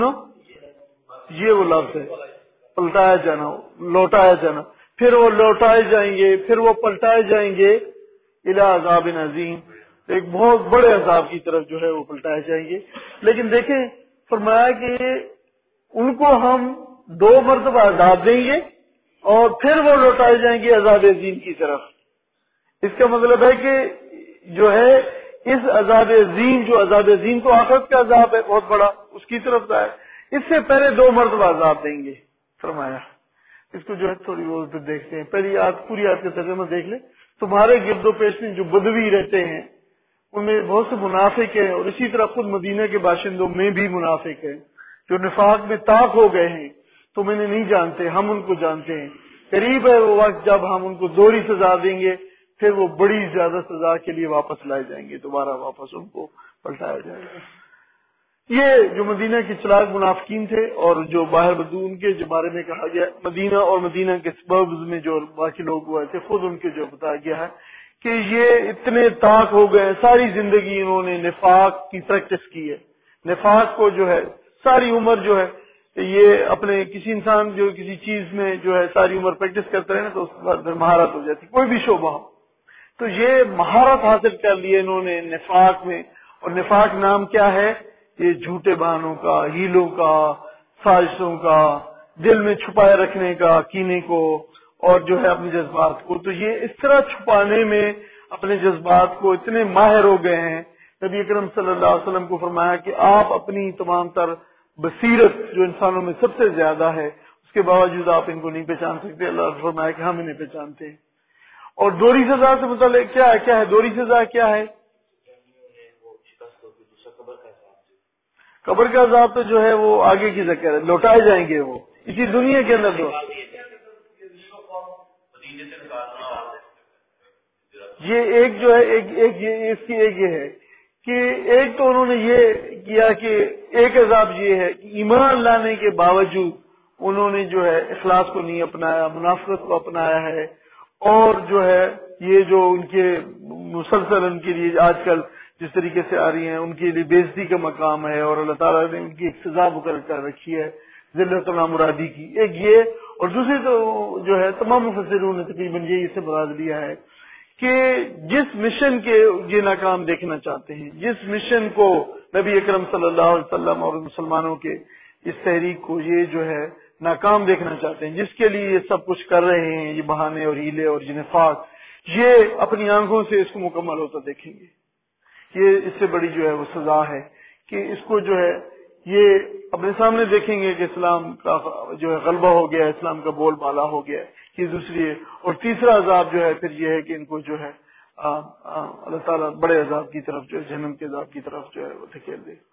یہ وہ لفظ ہے پلٹایا جانا، لوٹایا جانا. پھر وہ لوٹائے جائیں گے، پھر وہ پلٹائے جائیں گے الی عذاب عظیم، ایک بہت بڑے عذاب کی طرف جو ہے وہ پلٹائے جائیں گے. لیکن دیکھیں فرمایا کہ ان کو ہم دو مرتبہ عذاب دیں گے اور پھر وہ لوٹائے جائیں گے عذاب عظیم کی طرف. اس کا مطلب ہے کہ جو ہے اس عذاب عظیم، جو عذاب عظیم تو آخرت کا عذاب ہے بہت بڑا، اس کی طرف کا ہے، اس سے پہلے دو مرتبہ عذاب دیں گے فرمایا. اس کو جو ہے تھوڑی بہت دیکھتے ہیں. پہلی پوری آیت کا ترجمہ دیکھ لیں. تمہارے گرد و پیش میں جو بدوی رہتے ہیں ان میں بہت سے منافق ہیں، اور اسی طرح خود مدینہ کے باشندوں میں بھی منافق ہیں جو نفاق میں طاق ہو گئے ہیں. تم انہیں نہیں جانتے، ہم ان کو جانتے ہیں. قریب ہے وہ وقت جب ہم ان کو دوہری سزا دیں گے، پھر وہ بڑی زیادہ سزا کے لیے واپس لائے جائیں گے، دوبارہ واپس ان کو پلٹایا جائے گا. یہ جو مدینہ کے چلاک منافقین تھے، اور جو باہر بدون کے جو بارے میں کہا گیا، مدینہ اور مدینہ کے سبربز میں جو باقی لوگ ہوئے تھے، خود ان کے جو بتایا گیا ہے کہ یہ اتنے طاق ہو گئے، ساری زندگی انہوں نے نفاق کی پریکٹس کی ہے. نفاق کو جو ہے ساری عمر جو ہے یہ اپنے کسی انسان جو کسی چیز میں جو ہے ساری عمر پریکٹس کرتے رہے نا تو اس کے بعد مہارت ہو جاتی، کوئی بھی شعبہ ہو. تو یہ مہارت حاصل کر لی انہوں نے نفاق میں. اور نفاق نام کیا ہے؟ یہ جھوٹے بہانوں کا، ہیلوں کا، سازشوں کا، دل میں چھپائے رکھنے کا، کینے کو، اور جو ہے اپنے جذبات کو. تو یہ اس طرح چھپانے میں اپنے جذبات کو اتنے ماہر ہو گئے ہیں. نبی اکرم صلی اللہ علیہ وسلم کو فرمایا کہ آپ اپنی تمام تر بصیرت جو انسانوں میں سب سے زیادہ ہے، اس کے باوجود آپ ان کو نہیں پہچان سکتے. اللہ نے فرمایا کہ ہم انہیں پہچانتے ہیں. اور دوہری سزا سے متعلق کیا ہے دوہری سزا کیا ہے؟ قبر کا عذاب تو جو ہے وہ آگے کی ذکر ہے، لوٹائے جائیں گے وہ اسی دنیا کے اندر. یہ ایک جو ہے ایک اس کی ایک یہ ہے کہ ایک تو انہوں نے یہ کیا کہ ایک عذاب یہ ہے کہ ایمان لانے کے باوجود انہوں نے جو ہے اخلاص کو نہیں اپنایا، منافقت کو اپنایا ہے. اور جو ہے یہ جو ان کے مسلسل ان کے لیے آج کل جس طریقے سے آ رہی ہیں ان کے لیے بےعزتی کا مقام ہے، اور اللہ تعالیٰ نے ان کی ایک سزا مقرر کر رکھی ہے ذلت نامرادی کی. ایک یہ، اور دوسری تو جو ہے تمام مفسرون نے تقریباً یہی اس سے مراد لیا ہے کہ جس مشن کے یہ ناکام دیکھنا چاہتے ہیں، جس مشن کو نبی اکرم صلی اللہ علیہ وسلم اور مسلمانوں کے اس تحریک کو یہ جو ہے ناکام دیکھنا چاہتے ہیں، جس کے لیے یہ سب کچھ کر رہے ہیں، یہ بہانے اور ہیلے اور یہ نفاق، یہ اپنی آنکھوں سے اس کو مکمل ہوتا دیکھیں گے. یہ اس سے بڑی جو ہے وہ سزا ہے کہ اس کو جو ہے یہ اپنے سامنے دیکھیں گے کہ اسلام کا جو ہے غلبہ ہو گیا، اسلام کا بول بالا ہو گیا. یہ دوسری ہے. اور تیسرا عذاب جو ہے پھر یہ ہے کہ ان کو جو ہے اللہ تعالیٰ بڑے عذاب کی طرف جو ہے جہنم کے عذاب کی طرف جو ہے وہ دھکیل دے.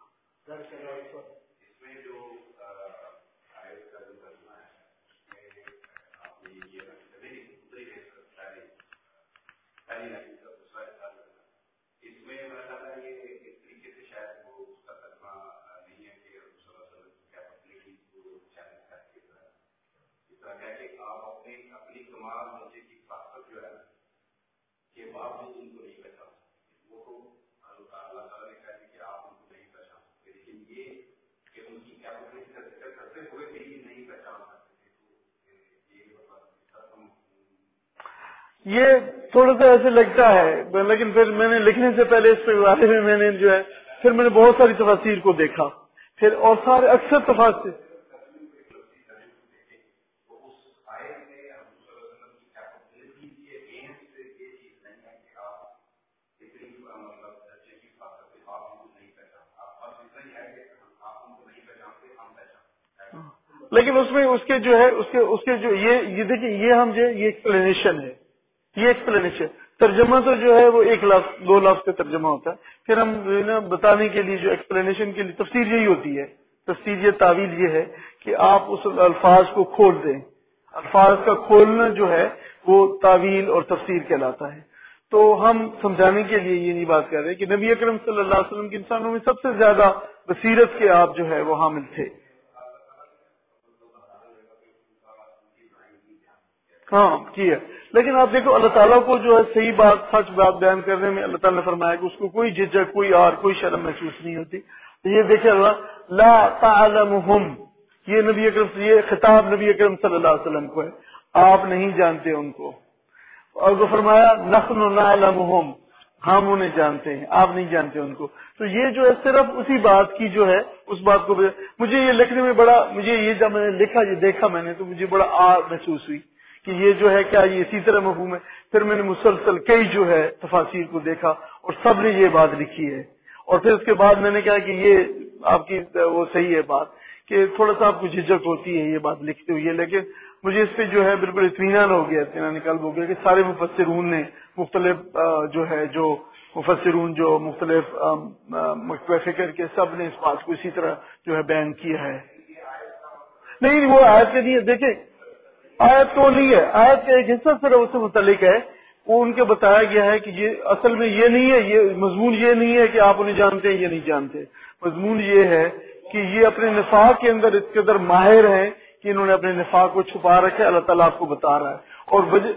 یہ تھوڑا سا ایسے لگتا ہے، لیکن پھر میں نے لکھنے سے پہلے اس کے بارے میں میں نے جو ہے پھر میں نے بہت ساری تفاسیر کو دیکھا پھر، اور سارے اکثر تفاسیر لیکن اس میں اس کے جو ہے اس کے جو یہ دیکھیں یہ ہم جو یہ ایکسپلینیشن ہے، یہ ایکسپلینیشن ترجمہ تو جو ہے وہ ایک لفظ دو لفظ کا ترجمہ ہوتا ہے. پھر ہم بتانے کے لیے جو ایکسپلینیشن کے لیے تفسیر یہی ہوتی ہے. تفسیر یہ تعویل یہ ہے کہ آپ اس الفاظ کو کھول دیں. الفاظ کا کھولنا جو ہے وہ تعویل اور تفسیر کہلاتا ہے. تو ہم سمجھانے کے لیے یہ نہیں بات کر رہے کہ نبی اکرم صلی اللہ علیہ وسلم کے انسانوں میں سب سے زیادہ بصیرت کے آپ جو ہے وہ حامل تھے. ہاں کی ہے. لیکن آپ دیکھو اللہ تعالیٰ کو جو ہے صحیح بات سچ بات بیان کرنے میں اللہ تعالیٰ نے فرمایا کہ اس کو کوئی جھجک کوئی کوئی شرم محسوس نہیں ہوتی. تو یہ دیکھیں اللہ لا تعلمہم، یہ نبی اکرم یہ خطاب نبی اکرم صلی اللہ علیہ وسلم کو ہے، آپ نہیں جانتے ان کو. اور وہ فرمایا نحن نعلمہم، ہم انہیں جانتے ہیں، آپ نہیں جانتے ان کو. تو یہ جو ہے صرف اسی بات کی جو ہے اس بات کو مجھے یہ لکھنے میں بڑا مجھے یہ جب میں نے لکھا یہ دیکھا میں نے تو مجھے بڑا محسوس ہوئی کہ یہ جو ہے کیا یہ اسی طرح مفہوم ہے. پھر میں نے مسلسل کئی جو ہے تفاسیر کو دیکھا اور سب نے یہ بات لکھی ہے. اور پھر اس کے بعد میں نے کہا کہ یہ آپ کی وہ صحیح ہے بات کہ تھوڑا سا آپ کو جھجک ہوتی ہے یہ بات لکھتے ہوئے، لیکن مجھے اس پہ جو ہے بالکل اطمینان ہو گیا، اطمینان قلب ہو گیا کہ سارے مفسرون نے مختلف جو ہے جو مفسرون جو مختلف مکتبہ فکر کے سب نے اس بات کو اسی طرح جو ہے بیان کیا ہے. نہیں وہ آیت کے لیے دیکھیں آیت تو نہیں ہے، آیت کا ایک حصہ صرف اس سے متعلق ہے. وہ ان کے بتایا گیا ہے کہ یہ اصل میں یہ نہیں ہے، یہ مضمون یہ نہیں ہے کہ آپ انہیں جانتے ہیں یہ نہیں جانتے. مضمون یہ ہے کہ یہ اپنے نفاق کے اندر اس قدر ماہر ہیں کہ انہوں نے اپنے نفاق کو چھپا رکھا ہے. اللہ تعالیٰ آپ کو بتا رہا ہے. اور وجہ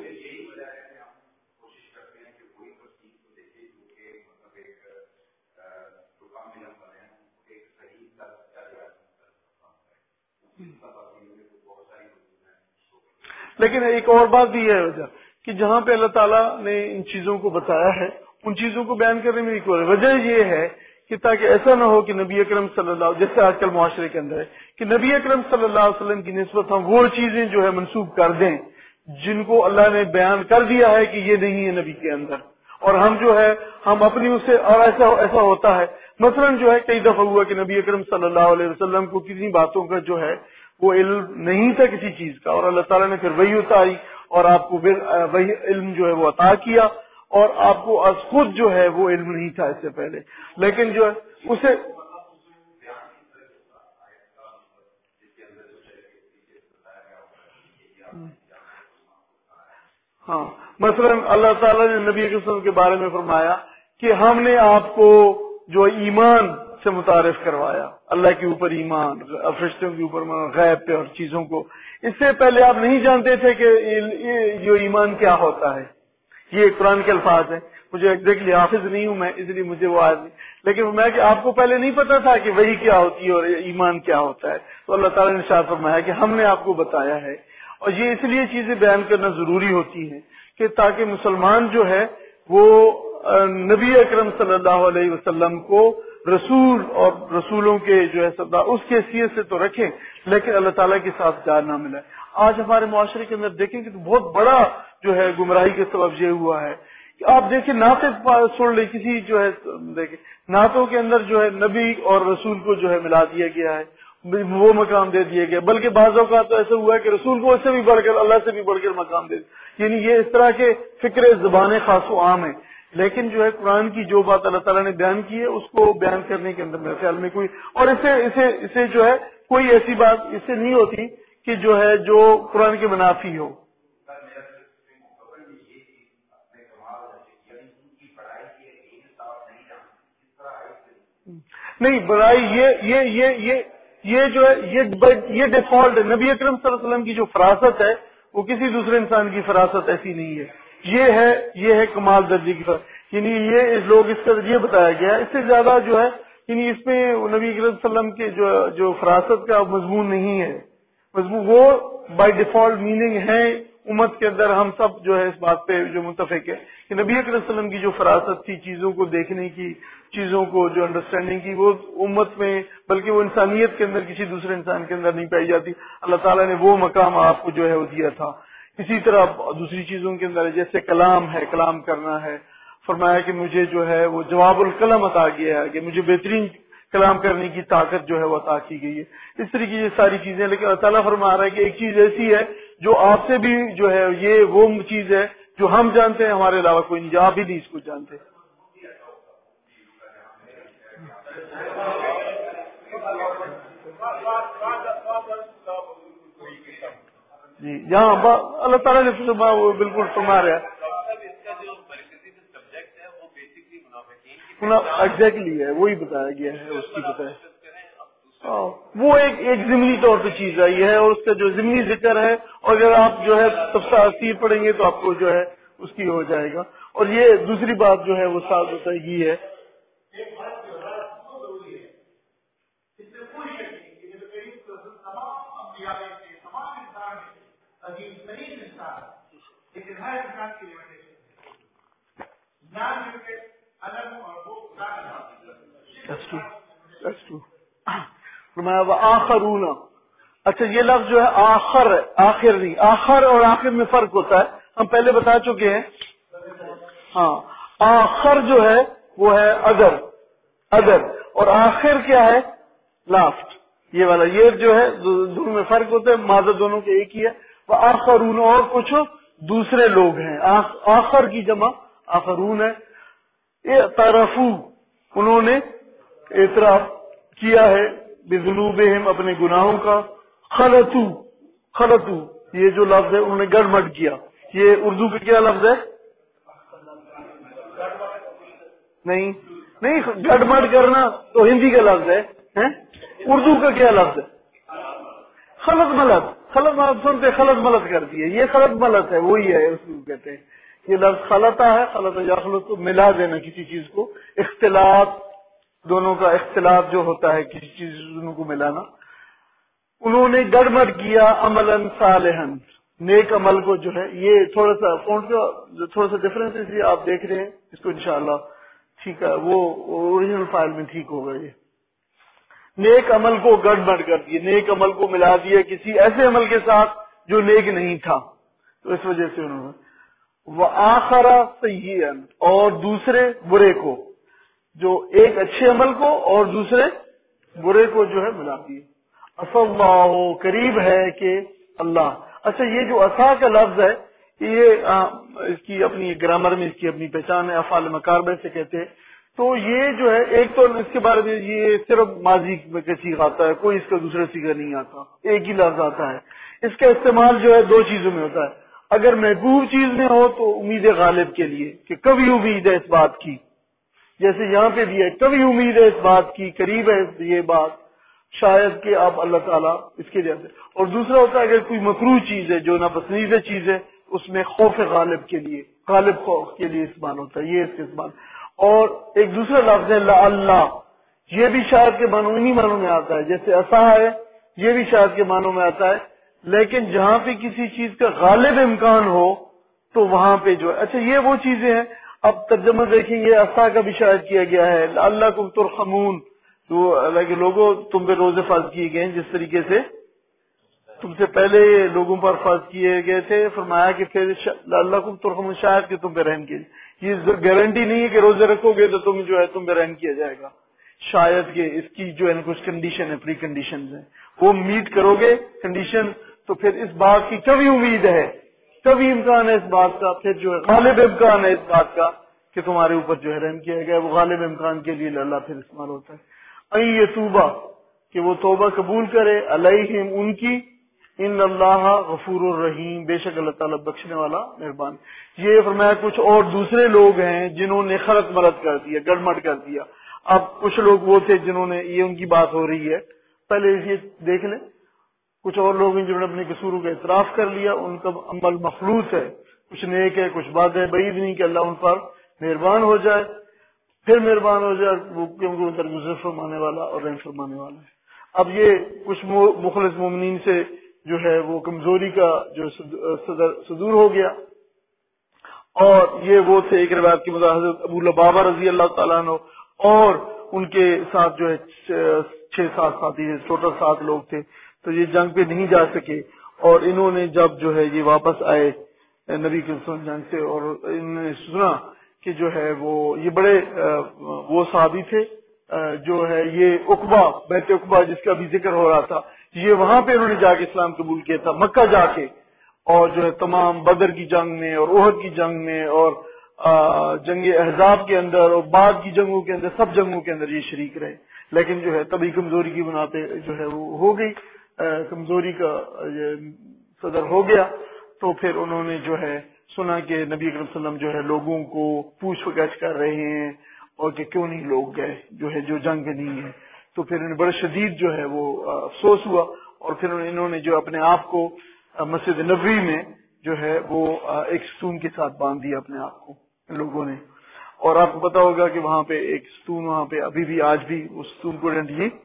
لیکن ایک اور بات بھی ہے کہ جہاں پہ اللہ تعالیٰ نے ان چیزوں کو بتایا ہے ان چیزوں کو بیان کرنے میں ایک وجہ یہ ہے کہ تاکہ ایسا نہ ہو کہ نبی اکرم صلی اللہ جیسے آج کل معاشرے کے اندر ہے کہ نبی اکرم صلی اللہ علیہ وسلم کی نسبت ہم وہ چیزیں جو ہے منسوب کر دیں جن کو اللہ نے بیان کر دیا ہے کہ یہ نہیں ہے نبی کے اندر، اور ہم جو ہے ہم اپنی اسے اور ایسا ہوتا ہے مثلاً جو ہے کئی دفعہ ہوا کہ نبی اکرم صلی اللہ علیہ وسلم کو کسی باتوں کا جو ہے وہ علم نہیں تھا کسی چیز کا، اور اللہ تعالیٰ نے پھر وحی اتاری اور آپ کو وہی علم جو ہے وہ عطا کیا، اور آپ کو از خود جو ہے وہ علم نہیں تھا اس سے پہلے، لیکن جو ہے اسے ہاں مثلاً اللہ تعالیٰ نے نبی کے وسلم کے بارے میں فرمایا کہ ہم نے آپ کو جو ایمان سے متعارف کروایا، اللہ کے اوپر ایمان، فرشتوں کے اوپر ایمان، غیب پہ اور چیزوں کو، اس سے پہلے آپ نہیں جانتے تھے کہ جو ایمان کیا ہوتا ہے۔ یہ قرآن کے الفاظ ہیں، مجھے ایگزیکٹلی حافظ نہیں ہوں میں، اس لیے مجھے وہ آج نہیں، لیکن میں کہ آپ کو پہلے نہیں پتا تھا کہ وہی کیا ہوتی ہے اور ایمان کیا ہوتا ہے، تو اللہ تعالیٰ نے ارشاد فرمایا کہ ہم نے آپ کو بتایا ہے۔ اور یہ اس لیے چیزیں بیان کرنا ضروری ہوتی ہیں کہ تاکہ مسلمان جو ہے وہ نبی اکرم صلی اللہ علیہ وسلم کو رسول اور رسولوں کے جو ہے سردار اس کی حیثیت سے تو رکھیں، لیکن اللہ تعالیٰ کے ساتھ جان نہ ملائے۔ آج ہمارے معاشرے کے اندر دیکھیں کہ بہت بڑا جو ہے گمراہی کا سبب یہ ہوا ہے کہ آپ دیکھیں نعتیں سن لیں، کسی جو ہے دیکھیں نعتوں کے اندر جو ہے نبی اور رسول کو جو ہے ملا دیا گیا ہے، وہ مقام دے دیے گئے، بلکہ بعض اوقات تو ایسا ہوا ہے کہ رسول کو اس سے بھی بڑھ کر، اللہ سے بھی بڑھ کر مقام دے دیا، یعنی یہ اس طرح کے فکر زبانیں خاص و عام ہیں۔ لیکن جو ہے قرآن کی جو بات اللہ تعالیٰ نے بیان کی ہے اس کو بیان کرنے کے اندر میرے خیال میں کوئی، اور اسے جو ہے کوئی ایسی بات اس سے نہیں ہوتی کہ جو ہے جو قرآن کے منافی ہو۔ نہیں بڑائی یہ جو ہے یہ ڈیفالٹ ہے، نبی اکرم صلی اللہ علیہ وسلم کی جو فراست ہے وہ کسی دوسرے انسان کی فراست ایسی نہیں ہے، یہ ہے کمال درجے کی فراست، یعنی یہ لوگ اس کا یہ بتایا گیا، اس سے زیادہ جو ہے یعنی اس میں نبی اکرم صلی اللہ علیہ وسلم کے جو فراست کا مضمون نہیں ہے، مضمون وہ بائی ڈیفالٹ میننگ ہے امت کے اندر، ہم سب جو ہے اس بات پہ جو متفق ہے کہ نبی اکرم صلی اللہ علیہ وسلم کی جو فراست تھی چیزوں کو دیکھنے کی، چیزوں کو جو انڈرسٹینڈنگ کی، وہ امت میں بلکہ وہ انسانیت کے اندر کسی دوسرے انسان کے اندر نہیں پائی جاتی۔ اللہ تعالیٰ نے وہ مقام آپ کو جو ہے وہ دیا تھا۔ اسی طرح دوسری چیزوں کے اندر جیسے کلام ہے، کلام کرنا ہے، فرمایا کہ مجھے جو ہے وہ جواب الکلم عطا کیا ہے، کہ مجھے بہترین کلام کرنے کی طاقت جو ہے وہ عطا کی گئی ہے۔ اس طرح کی یہ ساری چیزیں، لیکن اللہ تعالیٰ فرما رہا ہے کہ ایک چیز ایسی ہے جو آپ سے بھی جو ہے یہ وہ چیز ہے جو ہم جانتے ہیں، ہمارے علاوہ کوئی نہیں، آپ بھی نہیں اس کو جانتے۔ جی یہاں اللہ تعالیٰ نے فرمایا وہ بالکل فرما رہا ہے، ایگزیکٹلی ہے وہی بتایا گیا ہے، اس کی بتایا وہ ایک ضمنی طور پہ چیز آئی ہے، اور اس کا جو ضمنی ذکر ہے، اور اگر آپ جو ہے تفسیر پڑھیں گے تو آپ کو جو ہے اس کی ہو جائے گا۔ اور یہ دوسری بات جو ہے وہ ساتھ بتائی گئی ہے، فرمایا وآخرون، اچھا یہ لفظ جو ہے آخر ہے، آخر نہیں، آخر اور آخر میں فرق ہوتا ہے، ہم پہلے بتا چکے ہیں۔ ہاں آخر جو ہے وہ ہے اگر اور آخر کیا ہے؟ لاسٹ، یہ والا، یہ جو ہے دونوں میں فرق ہوتا ہے، ماضی دونوں کے ایک ہی ہے۔ وہ آخرون اور کچھ دوسرے لوگ ہیں، آخر کی جمع آخرون ہے۔ اعترفوا انہوں نے اعتراف کیا ہے بذنوبہم اپنے گناہوں کا، خلطو یہ جو لفظ ہے انہوں نے گڑبڑ کیا، یہ اردو کا کیا لفظ ہے؟ نہیں گڑبڑ کرنا تو ہندی کا لفظ ہے، اردو کا کیا لفظ ہے؟ خلط ملت سنتے خلط ملت کر دیے، یہ خلط ملت ہے، وہی ہے اس کو کہتے ہیں، یہ لفظ خلطہ ہے، خلط یخلط کو ملا دینا کسی چیز کو، اختلاط، دونوں کا اختلاط جو ہوتا ہے کسی چیز دونوں کو ملانا۔ انہوں نے گڑبڑ کیا عملاً صالحاً، نیک عمل کو جو ہے، یہ تھوڑا سا فونٹ کا تھوڑا سا ڈفرنس اس لیے آپ دیکھ رہے ہیں، اس کو انشاءاللہ ٹھیک ہے، وہ اوریجنل فائل میں ٹھیک ہوگا۔ یہ نیک عمل کو گڑبڑ کر دیے، نیک عمل کو ملا دیا کسی ایسے عمل کے ساتھ جو نیک نہیں تھا، تو اس وجہ سے انہوں نے وآخر سیئا اور دوسرے برے کو، جو ایک اچھے عمل کو اور دوسرے برے کو جو ہے ملا دیے. عصا اللہ، قریب ہے کہ اللہ. اچھا یہ جو عصا کا لفظ ہے یہ اس کی اپنی گرامر میں اس کی اپنی پہچان ہے، افعال مقاربہ سے کہتے ہیں. تو یہ جو ہے ایک تو اس کے بارے میں یہ صرف ماضی کا سیغہ آتا ہے، کوئی اس کا دوسرا سیغہ نہیں آتا، ایک ہی لفظ آتا ہے. اس کا استعمال جو ہے دو چیزوں میں ہوتا ہے. اگر محبوب چیز میں ہو تو امید غالب کے لیے کہ کبھی امید ہے اس بات کی، جیسے یہاں پہ بھی ہے کبھی امید ہے اس بات کی، قریب ہے یہ بات شاید کہ اب اللہ تعالیٰ اس کے لیے. اور دوسرا ہوتا ہے اگر کوئی مکروہ چیز ہے جو ناپسندیدہ چیز ہے اس میں خوف غالب کے لیے، غالب خوف کے لیے استعمال ہوتا ہے، یہ اس کے استعمال. اور ایک دوسرا لفظ ہے اللہ، یہ بھی شاید کے معنوں انہی معنوں میں آتا ہے جیسے عصا ہے، یہ بھی شاید کے معنوں میں آتا ہے. لیکن جہاں پہ کسی چیز کا غالب امکان ہو تو وہاں پہ جو ہے اچھا یہ وہ چیزیں ہیں. اب ترجمہ دیکھیں گے عصا کا بھی شاید کیا گیا ہے اللہ کو ترحمون، تو اللہ کے لوگوں تم پہ روزے فرض کیے گئے ہیں جس طریقے سے تم سے پہلے لوگوں پر فرض کیے گئے تھے. فرمایا کہ پھر اللہ کو ترحمون، شاید کہ تم پہ رحم کیے. یہ گارنٹی نہیں ہے کہ روزے رکھو گے تو تم جو ہے تم پہ رحم کیا جائے گا، شاید کہ اس کی جو ہے کچھ کنڈیشن ہے، پری کنڈیشنز ہیں، وہ میٹ کرو گے کنڈیشن تو پھر اس بات کی کبھی امید ہے، کبھی امکان ہے اس بات کا، پھر جو ہے غالب امکان ہے اس بات کا کہ تمہارے اوپر جو ہے رحم کیا گیا. وہ غالب امکان کے لیے اللہ پھر استعمال ہوتا ہے. یہ توبہ کہ وہ توبہ قبول کرے علیہم ان کی، ان اللہ غفور الرحیم، بے شک اللہ تعالیٰ بخشنے والا مہربان. یہ فرمایا کچھ اور دوسرے لوگ ہیں جنہوں نے خلط ملط کر دیا، گڑمڑ کر دیا. اب کچھ لوگ وہ تھے جنہوں نے، یہ ان کی بات ہو رہی ہے، پہلے یہ دیکھ لیں. کچھ اور لوگ ہیں جنہوں نے اپنے قصوروں کا اعتراف کر لیا، ان کا عمل مخلوط ہے، کچھ نیک ہے کچھ بات ہے، بعید نہیں کہ اللہ ان پر مہربان ہو جائے، پھر مہربان ہو جائے وہ کیونکہ ان پر گزر فرمانے والا اور رحم فرمانے والا ہے. اب یہ کچھ مخلص مومنین سے جو ہے وہ کمزوری کا جو صدور ہو گیا، اور یہ وہ تھے ایک روایت کی مطابق حضرت ابو لبابہ رضی اللہ تعالیٰ عنہ اور ان کے ساتھ جو ہے 6-7 ساتھی تھے، ٹوٹل 7 لوگ تھے. تو یہ جنگ پہ نہیں جا سکے، اور انہوں نے جب جو ہے یہ واپس آئے نبی کے جنگ سے، اور انہوں نے سنا کہ جو ہے وہ یہ بڑے وہ صحابی تھے جو ہے یہ عقبہ، بیت عقبہ جس کا بھی ذکر ہو رہا تھا، یہ وہاں پہ انہوں نے جا کے اسلام قبول کیا تھا مکہ جا کے، اور جو ہے تمام بدر کی جنگ میں اور احد کی جنگ میں اور جنگ احزاب کے اندر اور بعد کی جنگوں کے اندر، سب جنگوں کے اندر یہ شریک رہے. لیکن جو ہے تبھی کمزوری کی بنا پہ جو ہے وہ ہو گئی، کمزوری کا صدر ہو گیا. تو پھر انہوں نے جو ہے سنا کہ نبی اکرم صلی اللہ علیہ وسلم جو ہے لوگوں کو پوچھ گچھ کر رہے ہیں اور کہ کیوں نہیں لوگ گئے جو ہے جو جنگ نہیں ہے. تو پھر انہیں بڑا شدید جو ہے وہ افسوس ہوا، اور پھر انہوں نے جو اپنے آپ کو مسجد نبوی میں جو ہے وہ ایک ستون کے ساتھ باندھ دیا اپنے آپ کو لوگوں نے. اور آپ کو پتا ہوگا کہ وہاں پہ ایک ستون وہاں پہ ابھی بھی آج بھی اس ستون کو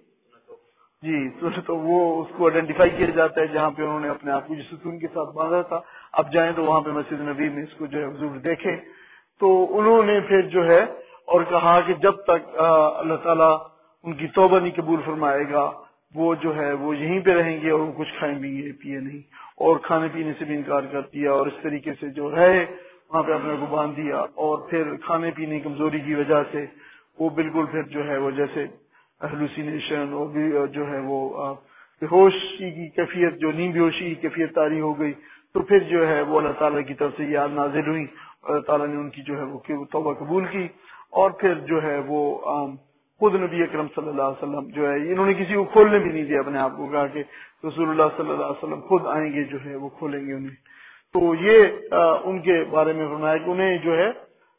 تو وہ اس کو آئیڈینٹیفائی کیا جاتا ہے جہاں پہ انہوں نے اپنے آپ کو جس ستون کے ساتھ باندھا تھا. اب جائیں تو وہاں پہ مسجد نبی میں اس کو جو ہے حضور دیکھیں. تو انہوں نے پھر جو ہے اور کہا کہ جب تک اللہ تعالیٰ ان کی توبہ نہیں قبول فرمائے گا وہ جو ہے وہ یہیں پہ رہیں گے، اور وہ کچھ کھائیں بھی پیے نہیں، اور کھانے پینے سے بھی انکار کر دیا، اور اس طریقے سے جو ہے وہاں پہ اپنے کو باندھ دیا. اور پھر کھانے پینے کی کمزوری کی وجہ سے وہ بالکل پھر جو ہے وہ جیسے ہیلوسینیشن اور بھی جو ہے وہ بے ہوشی کی کیفیت، جو نیم بے ہوشی کی کیفیت طاری ہو گئی. تو پھر جو ہے وہ اللہ تعالیٰ کی طرف سے یہ آیات نازل ہوئی، اللہ تعالیٰ نے ان کی جو ہے وہ توبہ قبول کی. اور پھر جو ہے وہ خود نبی اکرم صلی اللہ علیہ وسلم جو ہے انہوں نے کسی کو کھولنے بھی نہیں دیا اپنے آپ کو، کہا کہ رسول اللہ صلی اللہ علیہ وسلم خود آئیں گے جو ہے وہ کھولیں گے انہیں. تو یہ ان کے بارے میں فرمایا کہ انہیں جو ہے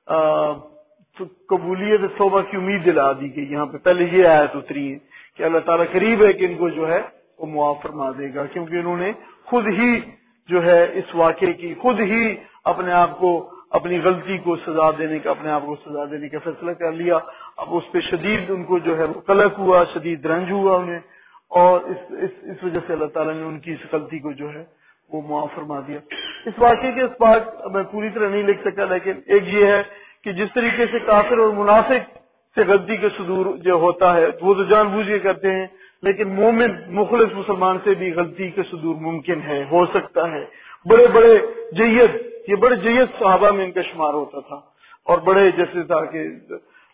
قبولیت توبہ کی امید دلا دی گئی. یہاں پہ پہلے یہ آیت اتری ہے کہ اللہ تعالیٰ قریب ہے کہ ان کو جو ہے وہ معاف فرما دے گا، کیونکہ انہوں نے خود ہی جو ہے اس واقعے کی، خود ہی اپنے آپ کو اپنی غلطی کو سزا دینے کا، اپنے آپ کو سزا دینے کا فیصلہ کر لیا. اب اس پہ شدید ان کو جو ہے وہ قلق ہوا، شدید رنج ہوا انہیں، اور اس وجہ سے اللہ تعالیٰ نے ان کی اس غلطی کو جو ہے وہ معاف فرما دیا. اس واقعے کے اسباق میں پوری طرح نہیں لکھ سکا، لیکن ایک یہ ہے کہ جس طریقے سے کافر اور منافق سے غلطی کا صدور جو ہوتا ہے وہ تو جان بوجھ کے کرتے ہیں، لیکن مومن مخلص مسلمان سے بھی غلطی کا صدور ممکن ہے، ہو سکتا ہے. بڑے بڑے یہ بڑے جید صحابہ میں ان کا شمار ہوتا تھا، اور بڑے جیسے تھا کہ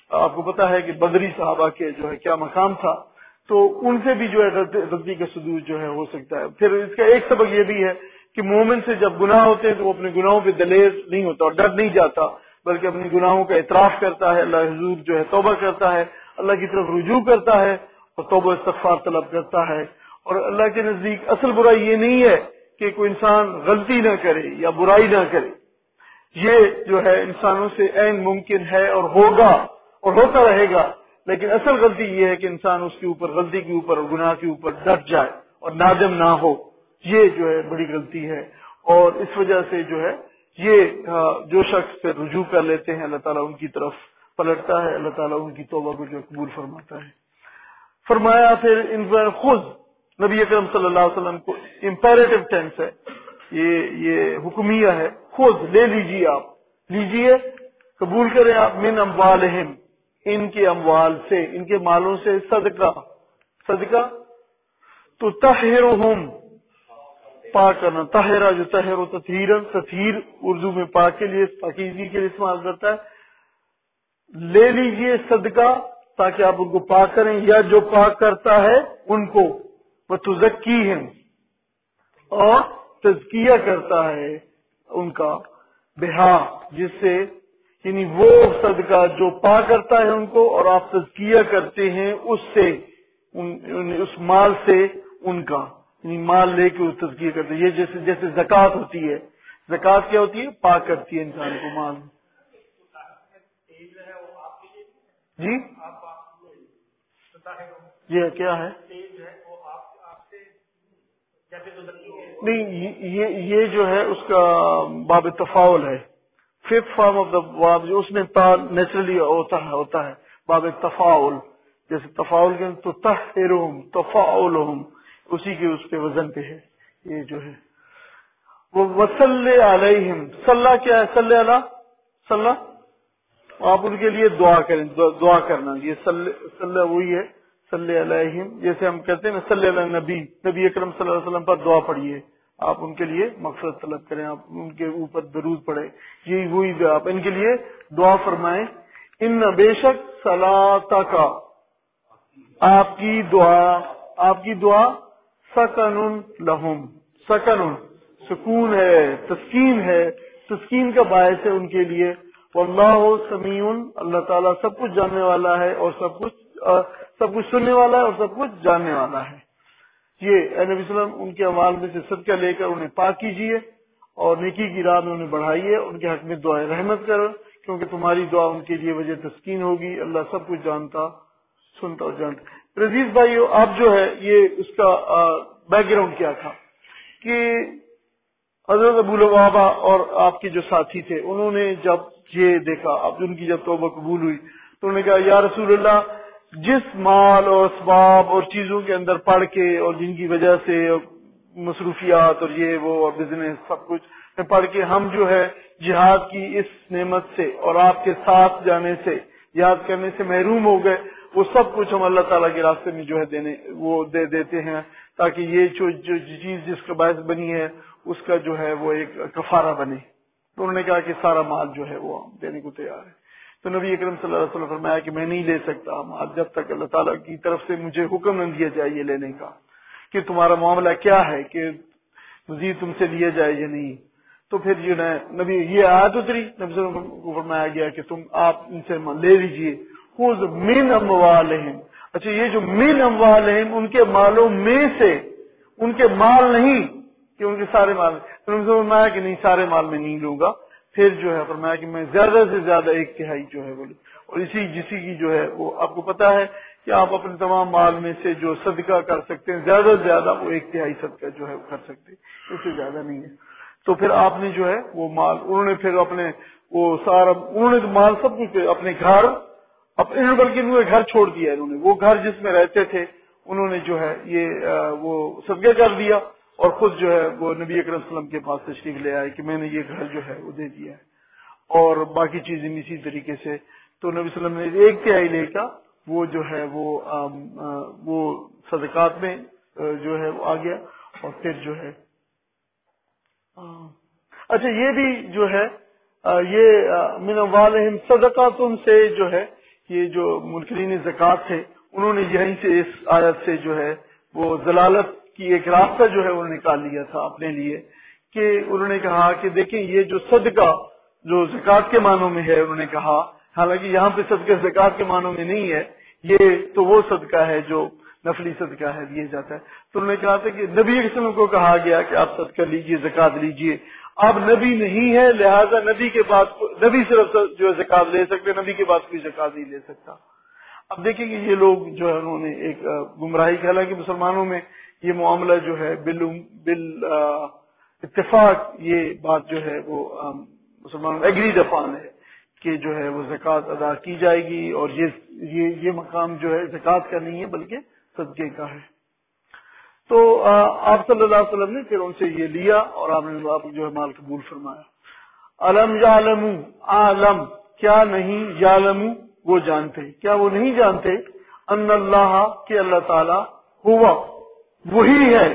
آپ کو پتا ہے کہ بدری صحابہ کے جو ہے کیا مقام تھا، تو ان سے بھی جو ہے غلطی کا صدور جو ہے ہو سکتا ہے۔ پھر اس کا ایک سبق یہ بھی ہے کہ مومن سے جب گناہ ہوتے ہیں تو وہ اپنے گناہوں پہ دلیر نہیں ہوتا اور ڈر نہیں جاتا، بلکہ اپنے گناہوں کا اعتراف کرتا ہے، اللہ حضور جو ہے توبہ کرتا ہے، اللہ کی طرف رجوع کرتا ہے اور توبہ استغفار طلب کرتا ہے۔ اور اللہ کے نزدیک اصل برائی یہ نہیں ہے کہ کوئی انسان غلطی نہ کرے یا برائی نہ کرے، یہ جو ہے انسانوں سے عین ممکن ہے اور ہوگا اور ہوتا رہے گا، لیکن اصل غلطی یہ ہے کہ انسان اس کے اوپر غلطی کے اوپر اور گناہ کے اوپر ڈٹ جائے اور نادم نہ ہو، یہ جو ہے بڑی غلطی ہے۔ اور اس وجہ سے جو ہے یہ جو شخص پہ رجوع کر لیتے ہیں اللہ تعالیٰ ان کی طرف پلٹتا ہے، اللہ تعالیٰ ان کی توبہ کو جو قبول فرماتا ہے۔ فرمایا پھر ان پر خود نبی اکرم صلی اللہ علیہ وسلم کو امپیریٹو ٹینس ہے، یہ حکمیہ ہے، خود لے لیجیے، آپ لیجیے، قبول کریں آپ، من اموالہم، ان کے اموال سے، ان کے مالوں سے صدقہ تو طہرہم، پاک کرنا، طہرہ جو طہر و تطہیر اردو میں پاک کے لیے، پاکیزگی کے لیے استعمال کرتا ہے، لے لیجئے صدقہ تاکہ آپ ان کو پاک کریں، یا جو پاک کرتا ہے ان کو، وتزکیہم، اور تزکیہ کرتا ہے ان کا، بہا، جس سے یعنی وہ صدقہ جو پاک کرتا ہے ان کو اور آپ تزکیہ کرتے ہیں اس سے، اس مال سے ان کا، یعنی مال لے کے وہ تزکیہ کرتے ہیں۔ یہ جیسے زکوٰۃ ہوتی ہے، زکوٰۃ کیا ہوتی ہے؟ پاک کرتی ہے انسان کو مال۔ جی یہ کیا ہے؟ نہیں، یہ جو ہے اس کا باب تفاول ہے، ففتھ فارم آف دا باب، جو اس میں تا نیچرلی ہوتا ہے باب تفاول، جیسے تفاول کے تو تطہرہم، تفاولہم، اسی کے اس پہ وزن پہ ہے یہ جو ہے۔ وہ وصلی علیہم، صلی کیا ہے؟ صلی علی، صلی، آپ ان کے لیے دعا کریں، دعا کرنا، یہ صلی وہی ہے، صلی علیہم، جیسے ہم کہتے ہیں نا صلی علی نبی، نبی اکرم صلی اللہ علیہ وسلم پر دعا پڑھیے، آپ ان کے لیے مغفرت طلب کریں، آپ ان کے اوپر درود پڑھیں، یہی وہی آپ ان کے لیے دعا فرمائیں۔ ان بے شک صلاتہ کا، آپ کی دعا سکن لہم، سکن سکون ہے، تسکین کا باعث ہے ان کے لیے، واللہ سمیع، اللہ تعالیٰ سب کچھ جاننے والا ہے اور سب کچھ سننے والا ہے اور سب کچھ جاننے والا ہے۔ یہ اے نبی صلی اللہ علیہ وسلم ان کے اعمال میں سے صدقہ لے کر انہیں پاک کیجیے اور نیکی کی راہ میں انہیں بڑھائیے، ان کے حق میں دعائے رحمت کرو، کیونکہ تمہاری دعا ان کے لیے وجہ تسکین ہوگی، اللہ سب کچھ جانتا، سنتا اور جانتا۔ عزیز بھائیو، آپ جو ہے یہ اس کا بیک گراؤنڈ کیا تھا کہ حضرت ابو لبابہ اور آپ کے جو ساتھی تھے، انہوں نے جب یہ دیکھا، اب ان کی جب توبہ قبول ہوئی تو انہوں نے کہا یا رسول اللہ، جس مال اور اسباب اور چیزوں کے اندر پڑھ کے اور جن کی وجہ سے مصروفیات اور یہ وہ اور بزنس سب کچھ میں پڑھ کے ہم جو ہے جہاد کی اس نعمت سے اور آپ کے ساتھ جانے سے، یاد کرنے سے محروم ہو گئے، وہ سب کچھ ہم اللہ تعالیٰ کے راستے میں جو ہے دے دیتے ہیں، تاکہ یہ جو چیز جس کا باعث بنی ہے اس کا جو ہے وہ ایک کفارہ بنے۔ تو انہوں نے کہا کہ سارا مال جو ہے وہ دینے کو تیار ہے۔ تو نبی اکرم صلی اللہ علیہ وسلم فرمایا کہ میں نہیں لے سکتا مال جب تک اللہ تعالیٰ کی طرف سے مجھے حکم نہ دیا جائے یہ لینے کا، کہ تمہارا معاملہ کیا ہے کہ مزید تم سے لیا جائے یا نہیں۔ تو پھر جو ہے نبی یہ آیت اتری، نبی صلی اللہ علیہ وسلم کو فرمایا گیا کہ تم آپ ان سے لے لیجئے، خذ من اموالہم۔ اچھا، یہ جو من اموالہم، ان کے مالوں میں سے، ان کے مال نہیں کہ ان کے سارے مال، تو نبی صلی اللہ علیہ وسلم نے فرمایا کہ نہیں، سارے مال میں نہیں لوں گا۔ پھر جو ہے فرمایا کہ میں زیادہ سے زیادہ 1/3 جو ہے بولے، اور جسی کی جو ہے وہ آپ کو پتا ہے کہ آپ اپنے تمام مال میں سے جو صدقہ کر سکتے ہیں زیادہ سے زیادہ وہ 1/3 صدقہ جو ہے وہ کر سکتے ہیں، اس سے زیادہ نہیں ہے۔ تو پھر آپ نے جو ہے وہ مال، انہوں نے پھر اپنے وہ سارا، انہوں نے مال سب کچھ اپنے گھر، بلکہ انہوں نے گھر چھوڑ دیا، انہوں نے وہ گھر جس میں رہتے تھے انہوں نے جو ہے یہ وہ صدقہ کر دیا، اور خود جو ہے وہ نبی اکرم صلی اللہ علیہ وسلم کے پاس تشریف لے آئے کہ میں نے یہ گھر جو ہے وہ دے دیا ہے، اور باقی چیزیں اسی طریقے سے۔ تو نبی صلی اللہ علیہ وسلم نے 1/3 لے کر وہ جو ہے وہ صدقات میں جو ہے وہ آ گیا، اور پھر جو ہے اچھا یہ بھی جو ہے یہ من اموالہم صدقاتن سے جو ہے یہ جو منکرین زکوٰۃ تھے انہوں نے یہیں سے اس آیت سے جو ہے وہ ضلالت کی ایک راستہ جو ہے انہوں نے نکال لیا تھا اپنے لیے، کہ انہوں نے کہا کہ دیکھیں یہ جو صدقہ جو زکوٰۃ کے معنوں میں ہے، انہوں نے کہا حالانکہ یہاں پہ صدقہ زکوٰۃ کے معنوں میں نہیں ہے، یہ تو وہ صدقہ ہے جو نفلی صدقہ ہے دیا جاتا ہے۔ تو انہوں نے کہا تھا کہ نبی علیہ وسلم کو کہا گیا کہ آپ صدقہ لیجئے، زکوٰۃ لیجئے، آپ نبی نہیں ہے لہذا نبی کے بعد نبی صرف جو ہے زکوٰۃ لے سکتے، نبی کے بعد کوئی زکوٰۃ نہیں لے سکتا۔ اب دیکھیں کہ یہ لوگ جو ہے انہوں نے ایک گمراہی، حالانکہ مسلمانوں میں یہ معاملہ جو ہے بال اتفاق یہ بات جو ہے وہ مسلمانوں میں ایگریڈ اپان ہے کہ جو ہے وہ زکوٰۃ ادا کی جائے گی، اور یہ مقام جو ہے زکوٰۃ کا نہیں ہے بلکہ صدقے کا ہے۔ تو آپ صلی اللہ علیہ وسلم نے پھر ان سے یہ لیا اور آپ نے جو ہے مال قبول فرمایا۔ علم یعلمو، عالم کیا نہیں، یعلمو وہ جانتے، کیا وہ نہیں جانتے، ان اللہ کہ اللہ تعالی ہوا وہی ہے،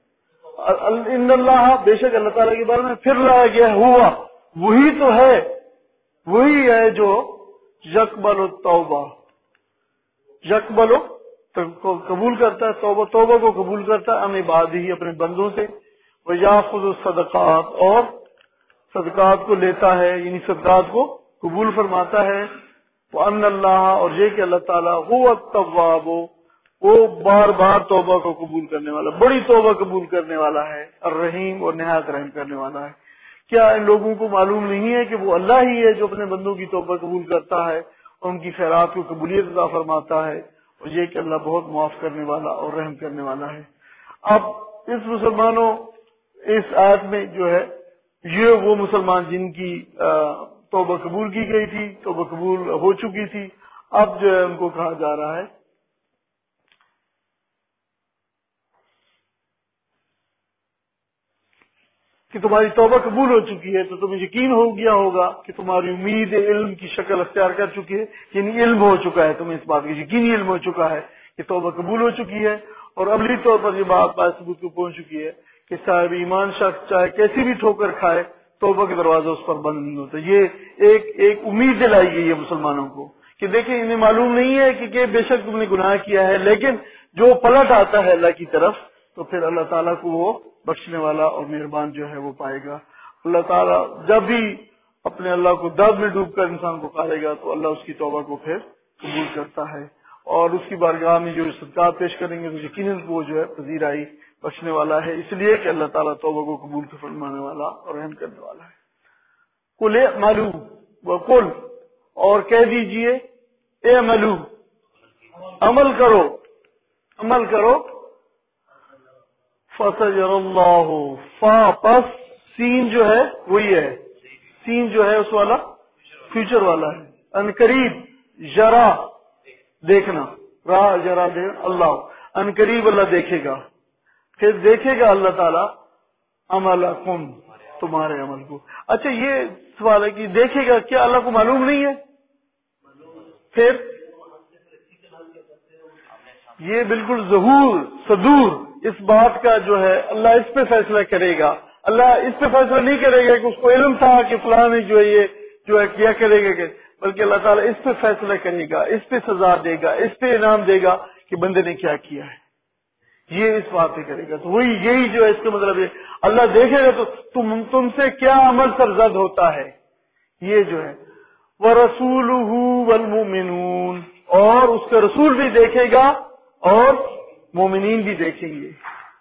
ان اللہ بے شک اللہ تعالیٰ کے بارے میں پھر لایا گیا ہوا وہی تو ہے، وہی ہے جو یقبل التوبہ، یقبل قبول کرتا ہے توبہ کو قبول کرتا ہے، عبادہ ہی اپنے بندوں سے، ویاخذ الصدقات اور صدقات کو لیتا ہے، یعنی صدقات کو قبول فرماتا ہے، وان اللہ اور یہ کہ اللہ تعالیٰ هو التواب وہ بار بار توبہ کو قبول کرنے والا، بڑی توبہ قبول کرنے والا ہے، الرحیم اور نہایت رحم کرنے والا ہے۔ کیا ان لوگوں کو معلوم نہیں ہے کہ وہ اللہ ہی ہے جو اپنے بندوں کی توبہ قبول کرتا ہے اور ان کی خیرات کو قبولیت عطا فرماتا ہے، اور یہ کہ اللہ بہت معاف کرنے والا اور رحم کرنے والا ہے۔ اب اس مسلمانوں اس آیت میں جو ہے یہ وہ مسلمان جن کی توبہ قبول کی گئی تھی، توبہ قبول ہو چکی تھی، اب جو ہے ان کو کہا جا رہا ہے کہ تمہاری توبہ قبول ہو چکی ہے، تو تمہیں یقین ہو گیا ہوگا کہ تمہاری امید علم کی شکل اختیار کر چکی ہے، یعنی علم ہو چکا ہے، تمہیں اس بات کا یقینی علم ہو چکا ہے کہ توبہ قبول ہو چکی ہے، اور عملی طور پر یہ بات ثبوت کو پہنچ چکی ہے کہ صاحب ایمان شخص چاہے کیسی بھی ٹھوکر کھائے توبہ کے دروازہ اس پر بند نہیں ہوتا۔ یہ ایک امید دلائی گئی ہے مسلمانوں کو کہ دیکھیں انہیں معلوم نہیں ہے کہ بے شک تم نے گناہ کیا ہے، لیکن جو پلٹ آتا ہے اللہ کی طرف تو پھر اللہ تعالیٰ کو وہ بخشنے والا اور مہربان جو ہے وہ پائے گا۔ اللہ تعالیٰ جب بھی اپنے اللہ کو درد میں ڈوب کر انسان کو پکارے گا تو اللہ اس کی توبہ کو پھر قبول کرتا ہے، اور اس کی بارگاہ میں جو صدقات پیش کریں گے تو یقیناً وہ جو ہے پذیرائی بخشنے والا ہے، اس لیے کہ اللہ تعالیٰ توبہ کو قبول فرمانے والا اور رحم کرنے والا ہے۔ قل اعملوا وقل اور کہہ دیجئے اعملوا عمل کرو فَسَيَرَى اللَّهُ پس سین جو ہے وہی ہے، سین جو ہے اس والا فیوچر والا ہے، ان قریب یرا دیکھنا، را یرا اللہ، ان قریب اللہ دیکھے گا، پھر دیکھے گا اللہ تعالی عملکم تمہارے عمل کو۔ اچھا یہ سوال ہے کہ دیکھے گا، کیا اللہ کو معلوم نہیں ہے؟ پھر یہ بالکل ظہور صدور اس بات کا جو ہے اللہ اس پہ فیصلہ کرے گا، اللہ اس پہ فیصلہ نہیں کرے گا کہ اس کو علم تھا کہ فلاں نے جو ہے یہ جو ہے کیا کرے گا، بلکہ اللہ تعالیٰ اس پہ فیصلہ کرے گا، اس پہ سزا دے گا، اس پہ انعام دے گا کہ بندے نے کیا کیا ہے، یہ اس بات پہ کرے گا۔ تو وہی یہی جو ہے اس کا مطلب ہے اللہ دیکھے گا تو تم سے کیا عمل سرزد ہوتا ہے، یہ جو ہے وَرَسُولُهُ وَالْمُؤْمِنُونَ اور اس کا رسول بھی دیکھے گا اور مومنین بھی دیکھیں گے،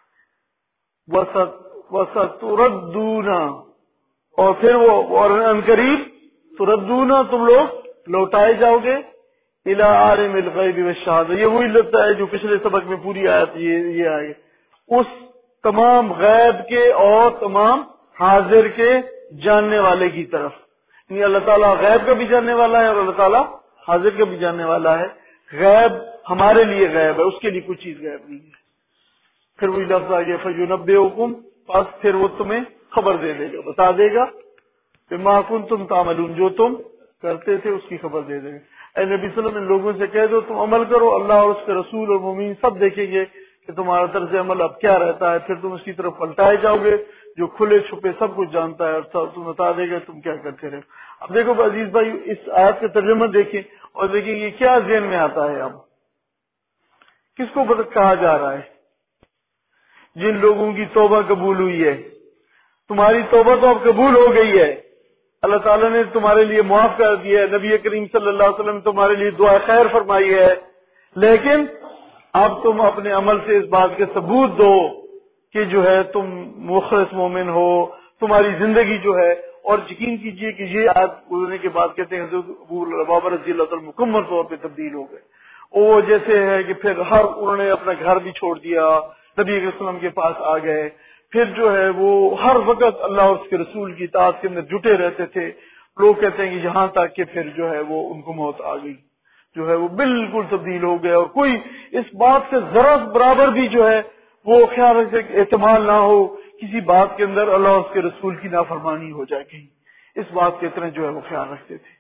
وَسَتُرَدُّونَ اور پھر وہ اور عنقریب تردون تم لوگ لوٹائے جاؤ گے الی عالم الغیب والشہادہ، یہ وہی لگتا ہے جو پچھلے سبق میں پوری آیت یہ آئے، اس تمام غیب کے اور تمام حاضر کے جاننے والے کی طرف، یعنی اللہ تعالیٰ غیب کا بھی جاننے والا ہے اور اللہ تعالیٰ حاضر کا بھی جاننے والا ہے۔ غیب ہمارے لیے غیب ہے، اس کے لیے کوئی چیز غیب نہیں ہے۔ پھر وہی لفظ آ گیا فَيُنَبِّئُكُم پس پھر وہ تمہیں خبر دے دے گا، بتا دے گا بِمَا كُنتُمْ تَعْمَلُونَ جو تم کرتے تھے اس کی خبر دے دے گا۔ اے نبی صلی اللہ علیہ وسلم ان لوگوں سے کہہ دو تم عمل کرو، اللہ اور اس کے رسول اور مومین سب دیکھیں گے کہ تمہارا طرز عمل اب کیا رہتا ہے، پھر تم اس کی طرف پلٹائے جاؤ گے جو کھلے چھپے سب کچھ جانتا ہے اور تم بتا دے گا تم کیا کرتے رہے۔ اب دیکھو عزیز بھائی اس آیت کا ترجمہ دیکھیں اور دیکھیں یہ کیا ذہن میں آتا ہے، اب کس کو کہا جا رہا ہے؟ جن لوگوں کی توبہ قبول ہوئی ہے. تمہاری توبہ تو اب قبول ہو گئی ہے، اللہ تعالیٰ نے تمہارے لیے معاف کر دیا ہے، نبی کریم صلی اللہ علیہ وسلم نے تمہارے لیے دعا خیر فرمائی ہے، لیکن اب تم اپنے عمل سے اس بات کے ثبوت دو کہ جو ہے تم مخلص مومن ہو، تمہاری زندگی جو ہے. اور یقین کیجئے کہ یہ آیت گزرنے کے بعد کہتے ہیں حضرت ابو لبابہ رضی اللہ تعالیٰ مکمل طور پہ تبدیل ہو گئے. وہ جیسے ہے کہ پھر انہوں نے اپنا گھر بھی چھوڑ دیا، نبی علیہ السلام کے پاس آ گئے، پھر جو ہے وہ ہر وقت اللہ اور اس کے رسول کی اطاعت کے اندر جٹے رہتے تھے. لوگ کہتے ہیں کہ یہاں تک کہ پھر جو ہے وہ ان کو موت آ گئی، جو ہے وہ بالکل تبدیل ہو گیا، اور کوئی اس بات سے ذرا برابر بھی جو ہے وہ خیال رکھتے کہ احتمال نہ ہو کسی بات کے اندر اللہ اور اس کے رسول کی نافرمانی ہو جائے گی. اس بات کے اتنے جو ہے وہ خیال رکھتے تھے.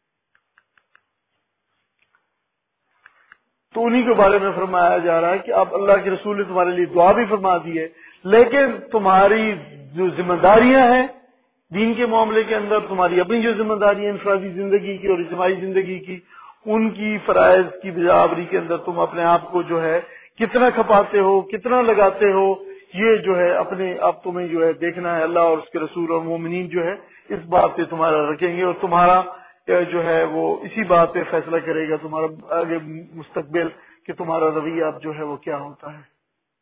تو انہی کے بارے میں فرمایا جا رہا ہے کہ اب اللہ کے رسول نے تمہارے لیے دعا بھی فرما دی ہے، لیکن تمہاری جو ذمہ داریاں ہیں دین کے معاملے کے اندر، تمہاری اپنی جو ذمہ داریاں انفرادی زندگی کی اور اجتماعی زندگی کی، ان کی فرائض کی بجاوری کے اندر تم اپنے آپ کو جو ہے کتنا کھپاتے ہو، کتنا لگاتے ہو، یہ جو ہے اپنے آپ تمہیں جو ہے دیکھنا ہے. اللہ اور اس کے رسول اور مومنین جو ہے اس بات پہ تمہارا رکھیں گے، اور تمہارا جو ہے وہ اسی بات پہ فیصلہ کرے گا تمہارا آگے مستقبل کہ تمہارا رویہ اب جو ہے وہ کیا ہوتا ہے.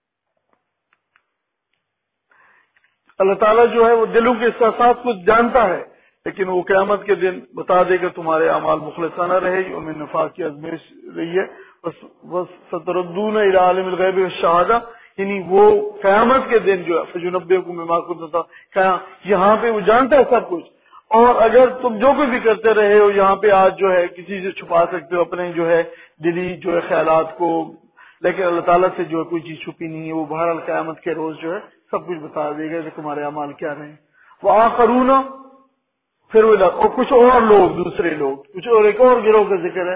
اللہ تعالیٰ جو ہے وہ دلوں کے احساسات کو جانتا ہے، لیکن وہ قیامت کے دن بتا دے گا تمہارے اعمال مخلصانہ رہے ان میں نفاق کی آزمائش رہی ہے. ستردون الی عالم الغیب والشہادہ، یعنی وہ قیامت کے دن جو ہے فجنبئکم بما کنتم تعملون، یہاں پہ وہ جانتا ہے سب کچھ. اور اگر تم جو کچھ بھی کرتے رہے ہو یہاں پہ آج جو ہے کسی سے چھپا سکتے ہو اپنے جو ہے دلی جو ہے خیالات کو، لیکن اللہ تعالیٰ سے جو ہے کوئی چیز چھپی نہیں ہے. وہ بہرحال قیامت کے روز جو ہے سب کچھ بتا دے گا کہ تمہارے اعمال کیا رہے. وہ آخرون، پھر وہ اور کچھ اور لوگ، دوسرے لوگ، کچھ اور ایک اور گروہ کا ذکر ہے.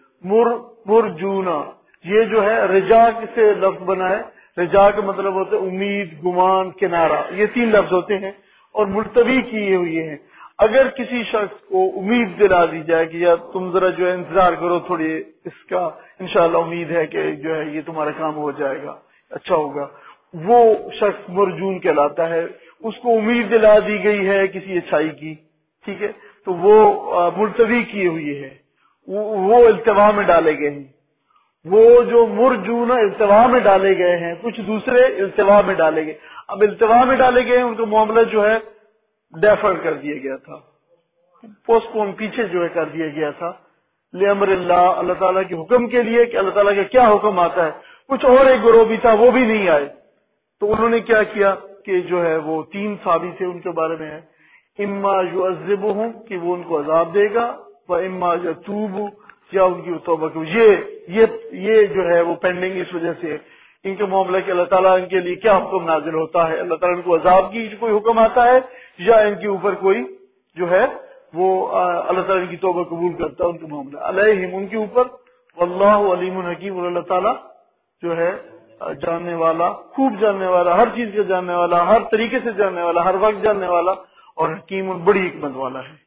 مرجونا، یہ جو ہے رجا سے لفظ بنا ہے. رجا کا مطلب ہوتا ہے امید، گمان، کنارہ، یہ تین لفظ ہوتے ہیں اور ملتوی کیے ہوئے ہیں. اگر کسی شخص کو امید دلا دی جائے کہ یار تم ذرا جو ہے انتظار کرو تھوڑی، اس کا انشاءاللہ امید ہے کہ جو ہے یہ تمہارا کام ہو جائے گا، اچھا ہوگا، وہ شخص مرجون کہلاتا ہے. اس کو امید دلا دی گئی ہے کسی اچھائی کی، ٹھیک ہے، تو وہ ملتوی کیے ہوئی ہے، وہ التوا میں ڈالے گئے ہیں. وہ جو مرجون التوا میں ڈالے گئے ہیں، کچھ دوسرے التوا میں ڈالے گئے. اب التوا میں ڈالے گئے ان کا معاملہ جو ہے ڈیفر کر دیا گیا تھا، پوسٹ پون پیچھے جو ہے کر دیا گیا تھا لامر اللہ، اللہ تعالیٰ کے حکم کے لیے کہ اللہ تعالیٰ کا کیا حکم آتا ہے. کچھ اور ایک گروہ بھی تھا وہ بھی نہیں آئے، تو انہوں نے کیا کیا کہ جو ہے وہ تین صحابی تھے ان کے بارے میں ہے، اما یعذبہم کہ وہ ان کو عذاب دے گا، و اما یتوب یا ان کی توبہ کو. یہ جو ہے وہ پینڈنگ اس وجہ سے ان کے معاملہ کہ اللہ تعالیٰ ان کے لیے کیا حکم نازل ہوتا ہے، اللہ تعالیٰ ان کو عذاب کی کوئی حکم آتا ہے یا ان کے اوپر کوئی جو ہے وہ اللہ تعالیٰ ان کی توبہ قبول کرتا ہے ان کے معاملہ علیہم ان کے اوپر. واللہ علیم حکیم، اور اللہ تعالیٰ جو ہے جاننے والا، خوب جاننے والا، ہر چیز کا جاننے والا، ہر طریقے سے جاننے والا، ہر وقت جاننے والا، اور حکیم اور بڑی حکمت والا ہے.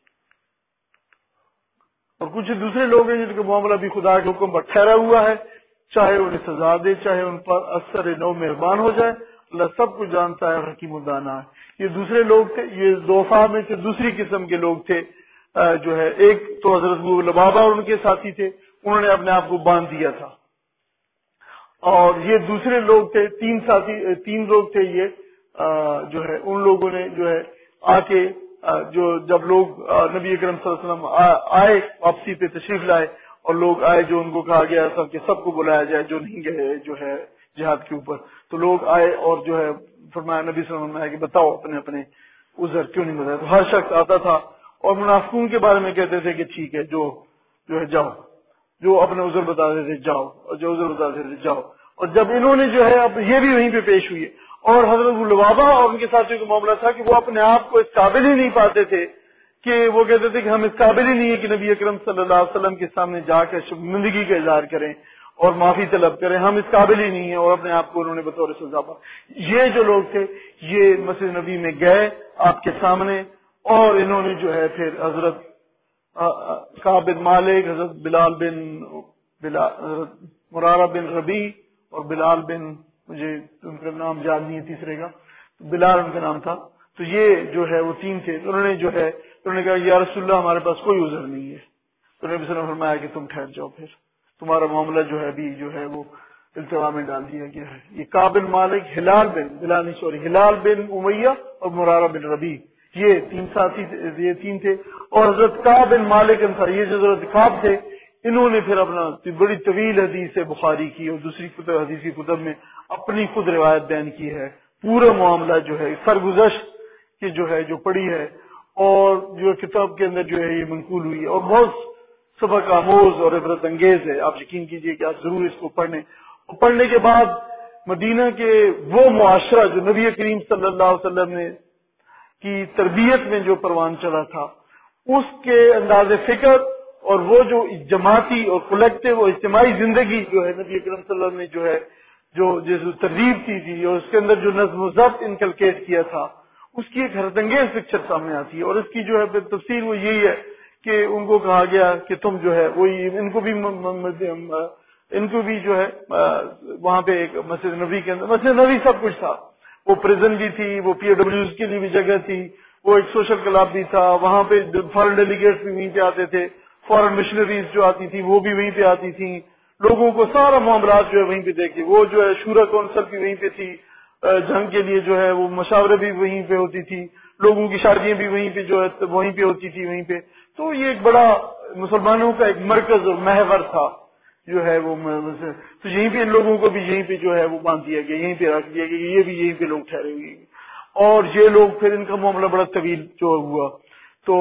اور کچھ دوسرے لوگ ہیں جن کا معاملہ بھی خدا کے حکم پر ٹھہرا ہوا ہے، چاہے انہیں سزا دے چاہے ان پر اثر نو مہربان ہو جائے، اللہ سب کچھ جانتا ہے اور حکیم الدانا ہے. یہ دوسرے لوگ تھے، یہ دوفا میں سے دوسری قسم کے لوگ تھے. جو ہے ایک تو حضرت ابو لبابہ اور ان کے ساتھی تھے، انہوں نے اپنے آپ کو باندھ دیا تھا. اور یہ دوسرے لوگ تھے، تین لوگ تھے یہ جو ہے ان لوگوں نے جو ہے آ کے جو جب لوگ نبی اکرم صلی اللہ علیہ وسلم آئے واپسی پہ تشریف لائے اور لوگ آئے جو ان کو کہا گیا تھا کہ سب کو بلایا جائے جو نہیں گئے جو ہے جہاد کے اوپر، تو لوگ آئے اور جو ہے فرمایا نبی صلی اللہ علیہ وسلم کہ بتاؤ اپنے اپنے عذر کیوں نہیں بتایا. تو ہر شخص آتا تھا اور منافقون کے بارے میں کہتے تھے کہ ٹھیک ہے جو ہے جاؤ، جو اپنے عذر بتاتے تھے جاؤ، اور جو عذر بتاتے تھے جاؤ. اور جب انہوں نے جو ہے اب یہ بھی وہیں پہ پیش ہوئی ہے. اور حضرت ابو لبابہ اور ان کے ساتھیوں کا معاملہ تھا کہ وہ اپنے آپ کو اس قابل ہی نہیں پاتے تھے کہ وہ کہتے تھے کہ ہم اس قابل ہی نہیں ہے کہ نبی اکرم صلی اللہ علیہ وسلم کے سامنے جا کر شرمندگی کا اظہار کریں اور معافی طلب کریں، ہم اس قابل ہی نہیں ہیں. اور اپنے آپ کو انہوں نے بطور سزا پا. یہ جو لوگ تھے یہ مسجد نبی میں گئے آپ کے سامنے، اور انہوں نے جو ہے پھر حضرت کعب بن مالک، حضرت حضرت مرارہ بن ربی اور بلال بن، مجھے ان کا نام یاد نہیں ہے تیسرے کا، بلال ان کا نام تھا. تو یہ جو ہے وہ 3 تھے. تو انہوں نے کہا یا رسول اللہ ہمارے پاس کوئی عذر نہیں ہے. تو نبی صلی اللہ علیہ وسلم نے فرمایا کہ تم ٹھہر جاؤ، پھر تمہارا معاملہ جو ہے ابھی جو ہے وہ التوا میں ڈال دیا گیا ہے. یہ کعب بن مالک، ہلال بن امیہ اور مرارہ بن ربی، یہ 3 ساتھی، یہ 3 تھے. اور حضرت کعب بن مالک انصاری، یہ جو حضرت کعب تھے، انہوں نے پھر اپنا بڑی طویل حدیث بخاری کی اور دوسری حدیث کی کتب میں اپنی خود روایت بیان کی ہے. پورا معاملہ جو ہے سرگزشت کی جو ہے جو پڑی ہے اور جو کتاب کے اندر جو ہے یہ منقول ہوئی ہے اور بہت سبق آموز اور عبرت انگیز ہے. آپ یقین کیجئے کہ آپ ضرور اس کو پڑھنے کے بعد مدینہ کے وہ معاشرہ جو نبی کریم صلی اللہ علیہ وسلم نے کی تربیت میں جو پروان چلا تھا، اس کے انداز فکر اور وہ جو جماعتی اور کلیکٹیو اور اجتماعی زندگی جو ہے نبی کریم صلی اللہ علیہ وسلم نے جو ہے جو ترغیب کی تھی اور اس کے اندر جو نظم و ضبط انکلکیٹ کیا تھا، اس کی ایک حیرت انگیز پکچر سامنے آتی ہے. اور اس کی جو ہے تفسیر وہ یہی ہے کہ ان کو کہا گیا کہ تم جو ہے وہی ان کو بھی جو ہے وہاں پہ ایک مسجد نبی کے اندر، مسجد نبی سب کچھ تھا، وہ پریزن بھی تھی، وہ پی او ڈبلیوز کے لیے بھی جگہ تھی، وہ ایک سوشل کلب بھی تھا، وہاں پہ فارن ڈیلیگیٹس بھی وہیں پہ آتے تھے، فارن مشنریز جو آتی تھی وہ بھی وہیں پہ آتی تھیں، لوگوں کو سارا معاملات جو ہے وہیں پہ دیکھے. وہ جو ہے شورا کونسل بھی وہیں پہ تھی، جنگ کے لیے جو ہے وہ مشاورے بھی وہیں پہ ہوتی تھی، لوگوں کی شادیاں بھی وہیں پہ جو ہے وہیں پہ ہوتی تھی وہیں پہ. تو یہ ایک بڑا مسلمانوں کا ایک مرکز اور محور تھا جو ہے وہ. تو یہیں پہ ان لوگوں کو بھی یہیں پہ جو ہے وہ باندھ دیا گیا، یہیں پہ رکھ دیا گیا، یہ بھی یہیں پہ لوگ ٹھہرے ہوئے ہیں. اور یہ لوگ پھر ان کا معاملہ بڑا طویل جو ہوا. تو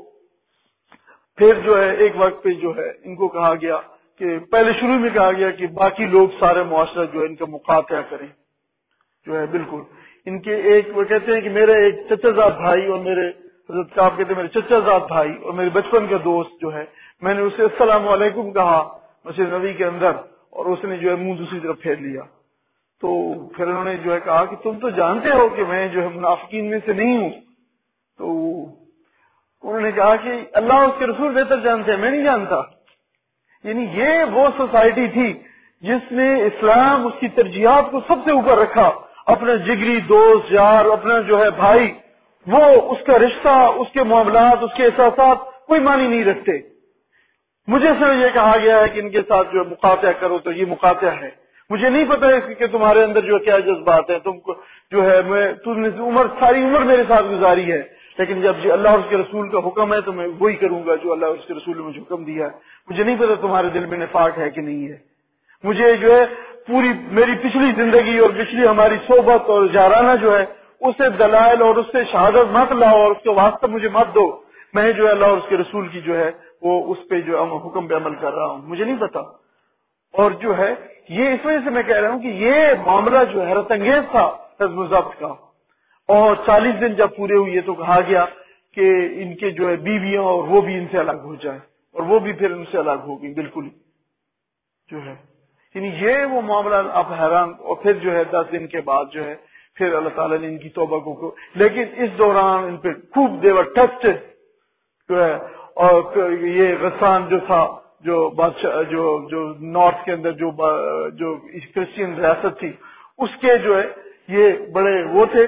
پھر جو ہے ایک وقت پہ جو ہے ان کو کہا گیا کہ پہلے شروع میں کہا گیا کہ باقی لوگ سارے معاشرہ جو ہے ان کا مقاطعہ کریں جو ہے. بالکل ان کے ایک وہ کہتے ہیں کہ میرا ایک چچا زاد بھائی اور میرے حضرت صاحب کہتے ہیں میرے چچا زاد بھائی اور میرے بچپن کا دوست جو ہے، میں نے اسے السلام علیکم کہا مسجد نبی کے اندر اور اس نے جو ہے منہ دوسری طرف پھیر لیا. تو پھر انہوں نے جو ہے کہا کہ تم تو جانتے ہو کہ میں جو ہے منافقین میں سے نہیں ہوں. تو انہوں نے کہا کہ اللہ اس کے رسول بہتر جانتے ہیں، میں نہیں جانتا. یعنی یہ وہ سوسائٹی تھی جس نے اسلام اس کی ترجیحات کو سب سے اوپر رکھا. اپنا جگری دوست یار، اپنا جو ہے بھائی، وہ اس کا رشتہ، اس کے معاملات، اس کے احساسات کوئی معنی نہیں رکھتے. مجھے صرف یہ کہا گیا ہے کہ ان کے ساتھ جو مقاطعہ کرو، تو یہ مقاطعہ ہے. مجھے نہیں پتا ہے کہ تمہارے اندر جو کیا جذبات ہیں، تم کو جو ہے تم نے ساری عمر میرے ساتھ گزاری ہے، لیکن جب اللہ اور اس کے رسول کا حکم ہے تو میں وہی کروں گا جو اللہ اور اس کے رسول نے مجھے حکم دیا ہے. مجھے نہیں پتا تمہارے دل میں نفاق ہے کہ نہیں ہے. مجھے جو ہے پوری میری پچھلی زندگی اور پچھلی ہماری صحبت اور جارانہ جو ہے اس سے دلائل اور اس سے شہادت مت لاؤ اور اس کے واسطے مجھے مت دو. میں جو ہے اللہ اور اس کے رسول کی جو ہے وہ اس پہ جو حکم پہ عمل کر رہا ہوں، مجھے نہیں پتا. اور جو ہے یہ اس وجہ سے میں کہہ رہا ہوں کہ یہ معاملہ جو حیرت انگیز تھا نظم و ضبط کا. اور 40 دن جب پورے ہوئے تو کہا گیا کہ ان کے جو ہے بیویاں اور وہ بھی ان سے الگ ہو جائے، اور وہ بھی پھر ان سے الگ ہو گئی بالکل جو ہے. یعنی یہ وہ معاملہ آپ حیران. اور پھر جو ہے 10 دن کے بعد جو ہے پھر اللہ تعالیٰ نے ان کی توبہ کو، لیکن اس دوران ان پہ خوب دیور ٹیسٹڈ جو ہے. اور یہ غسان جو تھا جو بادشاہ جو نارتھ کے اندر جو کرسچین ریاست تھی، اس کے جو ہے یہ بڑے وہ تھے،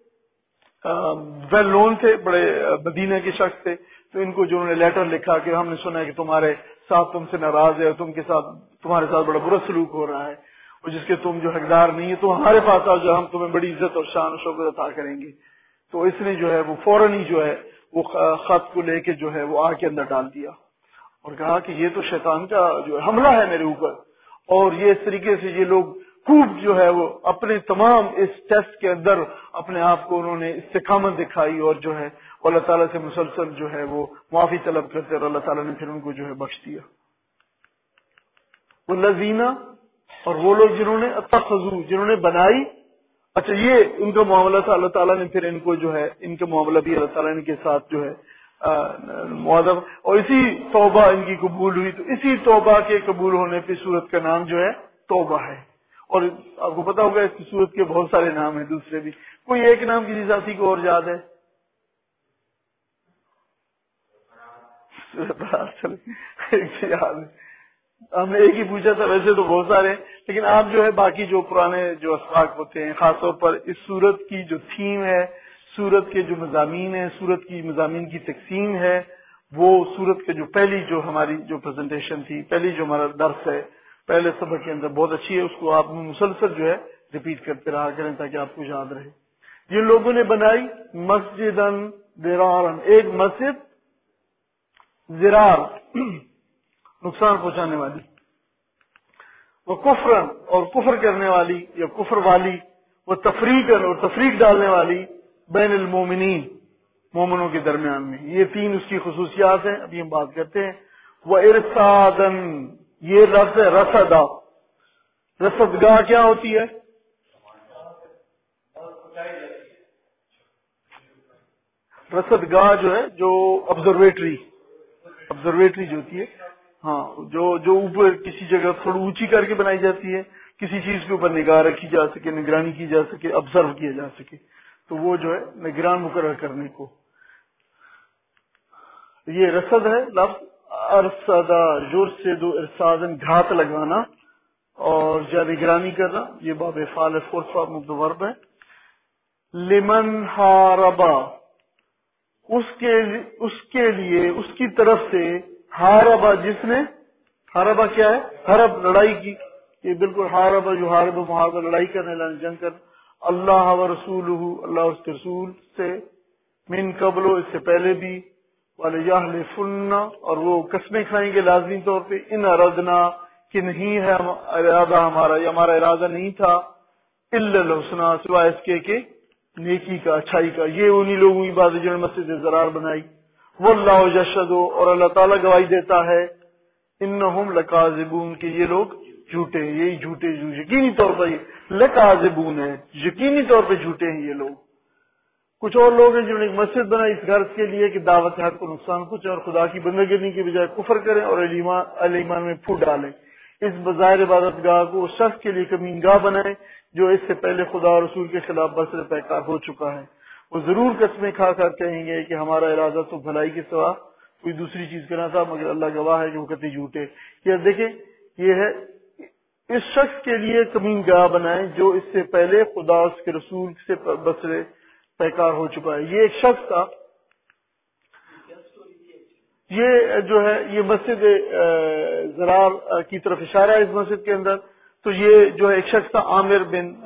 ویل نون تھے، بڑے مدینہ کے شخص تھے. تو ان کو جو انہوں نے لیٹر لکھا کہ ہم نے سنا ہے کہ تمہارے ساتھ تم سے ناراض ہے اور تمہارے ساتھ بڑا برا سلوک ہو رہا ہے، اور جس کے تم جو حقدار نہیں ہے تو ہمارے پاس آ جاؤ، ہم تمہیں بڑی عزت اور شان و شوکت عطا کریں گے. تو اس نے جو ہے وہ فوراً ہی جو ہے وہ خط کو لے کے جو ہے وہ آگ کے اندر ڈال دیا اور کہا کہ یہ تو شیطان کا جو حملہ ہے میرے اوپر. اور یہ اس طریقے سے یہ لوگ خوب جو ہے وہ اپنے تمام اس ٹیسٹ کے اندر اپنے آپ کو انہوں نے استقامت دکھائی اور جو ہے اللہ تعالیٰ سے مسلسل جو ہے وہ معافی طلب کرتے اور اللہ تعالیٰ نے پھر ان کو جو ہے بخش دیا. والذین، اور وہ لوگ جنہوں نے اتخذوا، جنہوں نے بنائی. اچھا یہ ان کا معاملہ تھا. اللہ تعالیٰ نے پھر ان کو جو ہے ان کا معاملہ بھی اللہ تعالیٰ ان کے ساتھ جو ہے معذب، اور اسی توبہ ان کی قبول ہوئی. تو اسی توبہ کے قبول ہونے پہ سورت کا نام جو ہے توبہ ہے. اور آپ کو پتا ہوگا اس کی سورت کے بہت سارے نام ہیں دوسرے بھی. کوئی ایک نام کسی ساتھی کو اور یاد ہے؟ یاد ہم نے ایک ہی پوچھا تھا، ویسے تو بہت سارے ہیں، لیکن آپ جو ہے باقی جو پرانے جو اسباق ہوتے ہیں، خاص طور پر اس سورت کی جو تھیم ہے، سورت کے جو مضامین ہیں، سورت کی مضامین کی تقسیم ہے، وہ سورت کے جو پہلی جو ہماری جو پریزنٹیشن تھی، پہلی جو ہمارا درس ہے پہلے سبق کے اندر بہت اچھی ہے، اس کو آپ مسلسل جو ہے ریپیٹ کرتے رہا کریں تاکہ آپ کو یاد رہے۔ جن لوگوں نے بنائی مسجدن ضرارن، ایک مسجد ضرار نقصان پہنچانے والی، وہ کفرن اور کفر کرنے والی یا کفر والی، وہ تفریقن اور تفریق ڈالنے والی، بین المومنین مومنوں کے درمیان میں، یہ تین اس کی خصوصیات ہیں، ابھی ہم بات کرتے ہیں۔ وہ ارسادن، یہ لفظ ہے رسدا، رسدگاہ کیا ہوتی ہے؟ رسدگاہ جو ہے جو آبزرویٹری جو ہوتی ہے، ہاں، جو اوپر کسی جگہ تھوڑی اونچی کر کے بنائی جاتی ہے، کسی چیز کے اوپر نگاہ رکھی جا سکے، نگرانی کی جا سکے، آبزرو کیا جا سکے، تو وہ جو ہے نگران مقرر کرنے کو یہ رسد ہے لفظ۔ ارسدہ یرسد ارسادن، گھات لگانا اور یا نگرانی کرنا، یہ باب فعل فورس مبتدا ورب ہے۔ لمن حاربا، اس کے لیے، اس کی طرف سے، حاربا جس نے، حاربا کیا ہے؟ حرب، لڑائی کی، یہ بالکل حاربا جو حارب محاربہ، لڑائی کرنے، جنگ کرنا، اللہ و رسولہ، اللہ اس کے رسول سے، من قبل، اس سے پہلے بھی، وَلَيَحْلِفُنَّ، اور وہ قسمیں کھائیں گے لازمی طور پہ، ان اردنا، کہ نہیں ہے ارادہ ہمارا، یا ہمارا ارادہ نہیں تھا، الا الحسنى، سوائے اس کے کہ نیکی کا، اچھائی کا، یہ انہی لوگوں کی بات ہے جنہوں نے مسجد ضرار بنائی۔ واللہ یشہد، اور اللہ تعالیٰ گواہی دیتا ہے، انہم لکاذبون، کہ یہ لوگ جھوٹے ہیں، یہی جھوٹے، یقینی طور پر یہ لکاذبون ہے، یقینی طور پہ جھوٹے ہیں یہ لوگ۔ کچھ اور لوگ ہیں جنہوں نے ایک مسجد بنائی اس غرض کے لیے کہ دعوت حق کو نقصان پہنچے اور خدا کی بندگی کرنے کی بجائے کفر کریں اور اہل ایمان میں پھوٹ ڈالیں، اس بظاہر عبادت گاہ کو اس شخص کے لیے کمین گاہ بنائیں جو اس سے پہلے خدا اور رسول کے خلاف برسر پیکار ہو چکا ہے۔ وہ ضرور قسمیں کھا کر کہیں گے کہ ہمارا ارادہ تو بھلائی کے سوا کوئی دوسری چیز کرنا تھا، مگر اللہ گواہ ہے کہ وہ کتنے جھوٹے۔ یہ دیکھیں، یہ ہے اس شخص کے لیے کمین گاہ بنائیں جو اس سے پہلے خدا اور اس کے رسول سے برسر پیکار ہو چکا ہے۔ یہ ایک شخص تھا، یہ جو ہے یہ مسجد ضرار کی طرف اشارہ ہے اس مسجد کے اندر۔ تو یہ جو ہے ایک شخص تھا عامر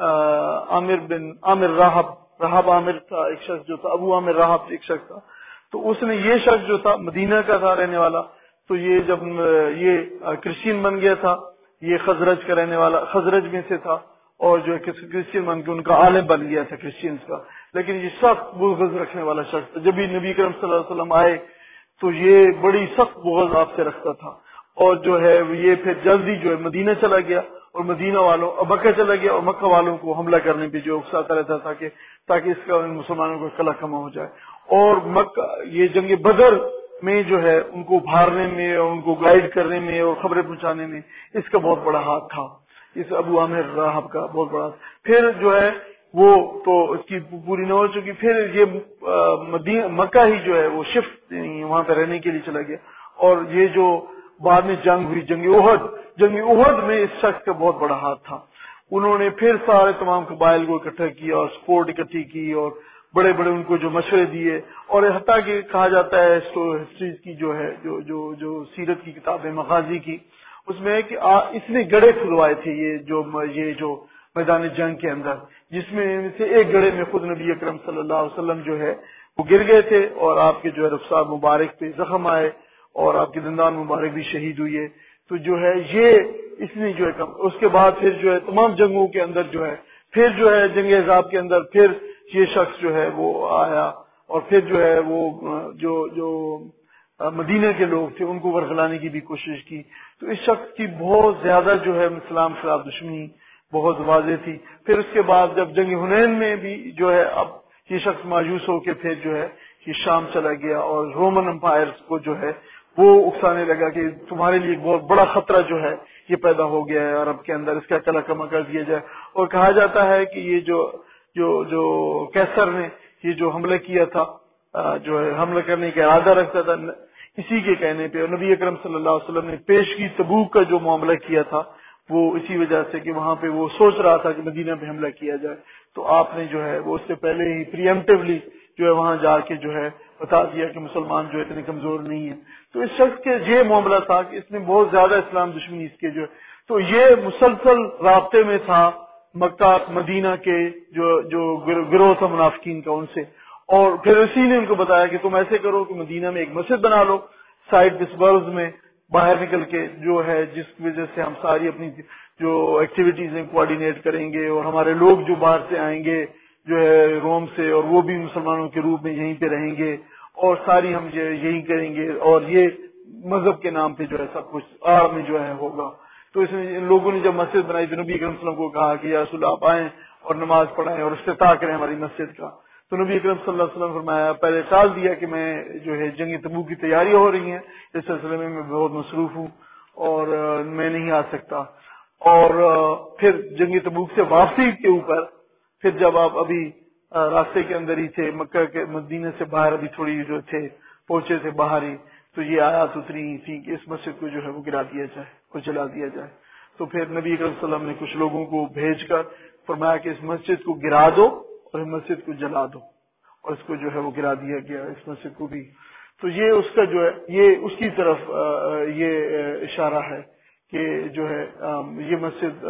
راہب عامر تھا، ایک شخص جو تھا ابو عامر راہب ایک شخص تھا۔ تو اس نے، یہ شخص جو تھا مدینہ کا تھا رہنے والا، تو یہ جب یہ کرسچین بن گیا تھا، یہ خزرج کا رہنے والا، خزرج میں سے تھا، اور جو کرسچین بن کے ان کا عالم بن گیا تھا کرسچینز کا، لیکن یہ سخت بغض رکھنے والا شخص تھا۔ جب بھی نبی کرم صلی اللہ علیہ وسلم آئے تو یہ بڑی سخت بغض آپ سے رکھتا تھا، اور جو ہے یہ پھر جلدی جو ہے مدینہ چلا گیا، اور مدینہ والوں مکہ چلا گیا اور مکہ والوں کو حملہ کرنے پہ جو اکساتا رہتا تھا تاکہ اس کا مسلمانوں کو قلع کما ہو جائے۔ اور مکہ، یہ جنگ بدر میں جو ہے ان کو بھارنے میں اور ان کو گائیڈ کرنے میں اور خبریں پہنچانے میں اس کا بہت بڑا ہاتھ تھا، اس ابو عامر راہب کا بہت بڑا۔ پھر جو ہے وہ تو اس کی پوری نہ ہو چکی، پھر یہ مکہ ہی جو ہے وہ شفٹ وہاں پہ رہنے کے لیے چلا گیا، اور یہ جو بعد میں جنگ ہوئی، جنگ احد میں اس شخص کا بہت بڑا ہاتھ تھا۔ انہوں نے پھر سارے تمام قبائل کو اکٹھا کیا اور سپورٹ اکٹھی کی اور بڑے بڑے ان کو جو مشورے دیے، اور حتیٰ کہ کہا جاتا ہے ہسٹریز کی جو ہے جو سیرت کی کتاب ہے مغازی کی، اس میں ہے کہ اس نے گڑھے کھلوائے تھے یہ جو میدان جنگ کے اندر، جس میں سے ایک گڑھے میں خود نبی اکرم صلی اللہ علیہ وسلم جو ہے وہ گر گئے تھے، اور آپ کے جو ہے رخسار مبارک پہ زخم آئے اور آپ کے دندان مبارک بھی شہید ہوئے۔ تو جو ہے یہ اس نے جو ہے اس کے بعد پھر جو ہے تمام جنگوں کے اندر جو ہے پھر جو ہے جنگ احزاب کے اندر پھر یہ شخص جو ہے وہ آیا، اور پھر جو ہے وہ جو مدینہ کے لوگ تھے ان کو ورغلانے کی بھی کوشش کی۔ تو اس شخص کی بہت زیادہ جو ہے اسلام خلاف دشمنی بہت واضح تھی۔ پھر اس کے بعد جب جنگ حنین میں بھی جو ہے اب یہ شخص مایوس ہو کے پھر جو ہے یہ شام چلا گیا، اور رومن امپائر کو جو ہے وہ اکسانے لگا کہ تمہارے لیے ایک بہت بڑا خطرہ جو ہے یہ پیدا ہو گیا ہے عرب کے اندر، اس کا قلع کما کر دیا جائے۔ اور کہا جاتا ہے کہ یہ جو کیسر نے یہ جو حملہ کیا تھا، جو ہے حملہ کرنے کا ارادہ رکھتا تھا، اسی کے کہنے پہ. اور نبی اکرم صلی اللہ علیہ وسلم نے پیشگی تبوک کا جو معاملہ کیا تھا وہ اسی وجہ سے کہ وہاں پہ وہ سوچ رہا تھا کہ مدینہ پہ حملہ کیا جائے، تو آپ نے جو ہے وہ اس سے پہلے ہی پریمپٹیولی جو ہے وہاں جا کے جو ہے بتا دیا کہ مسلمان جو ہے اتنے کمزور نہیں ہے. تو اس شخص کے یہ معاملہ تھا کہ اس نے بہت زیادہ اسلام دشمنی اس کے جو ہے، تو یہ مسلسل رابطے میں تھا مکہ مدینہ کے جو گروہ تھا منافقین کا ان سے. اور پھر اسی نے ان کو بتایا کہ تم ایسے کرو کہ مدینہ میں ایک مسجد بنا لو سائڈ ڈسبرز میں باہر نکل کے، جو ہے جس کی وجہ سے ہم ساری اپنی جو ایکٹیویٹیز ہیں کوآرڈینیٹ کریں گے، اور ہمارے لوگ جو باہر سے آئیں گے جو ہے روم سے، اور وہ بھی مسلمانوں کے روپ میں یہیں پہ رہیں گے، اور ساری ہم یہی کریں گے، اور یہ مذہب کے نام پہ جو ہے سب کچھ آڑ میں جو ہے ہوگا. تو اس میں ان لوگوں نے جب مسجد بنائی تو نبی اکرم صلی اللہ علیہ وسلم کو کہا کہ یا رسول آپ آئیں اور نماز پڑھائیں اور افتتاح کریں ہماری مسجد کا. تو نبی اکرم صلی اللہ علیہ وسلم فرمایا، پہلے ٹال دیا کہ میں جو ہے جنگ تبوک کی تیاری ہو رہی ہیں، اس سلسلے میں بہت مصروف ہوں اور میں نہیں آ سکتا. اور پھر جنگ تبوک سے واپسی کے اوپر پھر جب آپ ابھی راستے کے اندر ہی تھے، مکہ کے مدینے سے باہر ابھی تھوڑی جو تھے پہنچے تھے باہر ہی، تو یہ آیات اتری تھی کہ اس مسجد کو جو ہے وہ گرا دیا جائے اور جلا دیا جائے. تو پھر نبی اکرم صلی اللہ علیہ وسلم نے کچھ لوگوں کو بھیج کر فرمایا کہ اس مسجد کو گرا دو اور اس مسجد کو جلا دو، اور اس کو جو ہے وہ گرا دیا گیا اس مسجد کو بھی. تو یہ اس کا جو ہے یہ اس کی طرف یہ اشارہ ہے کہ جو ہے یہ مسجد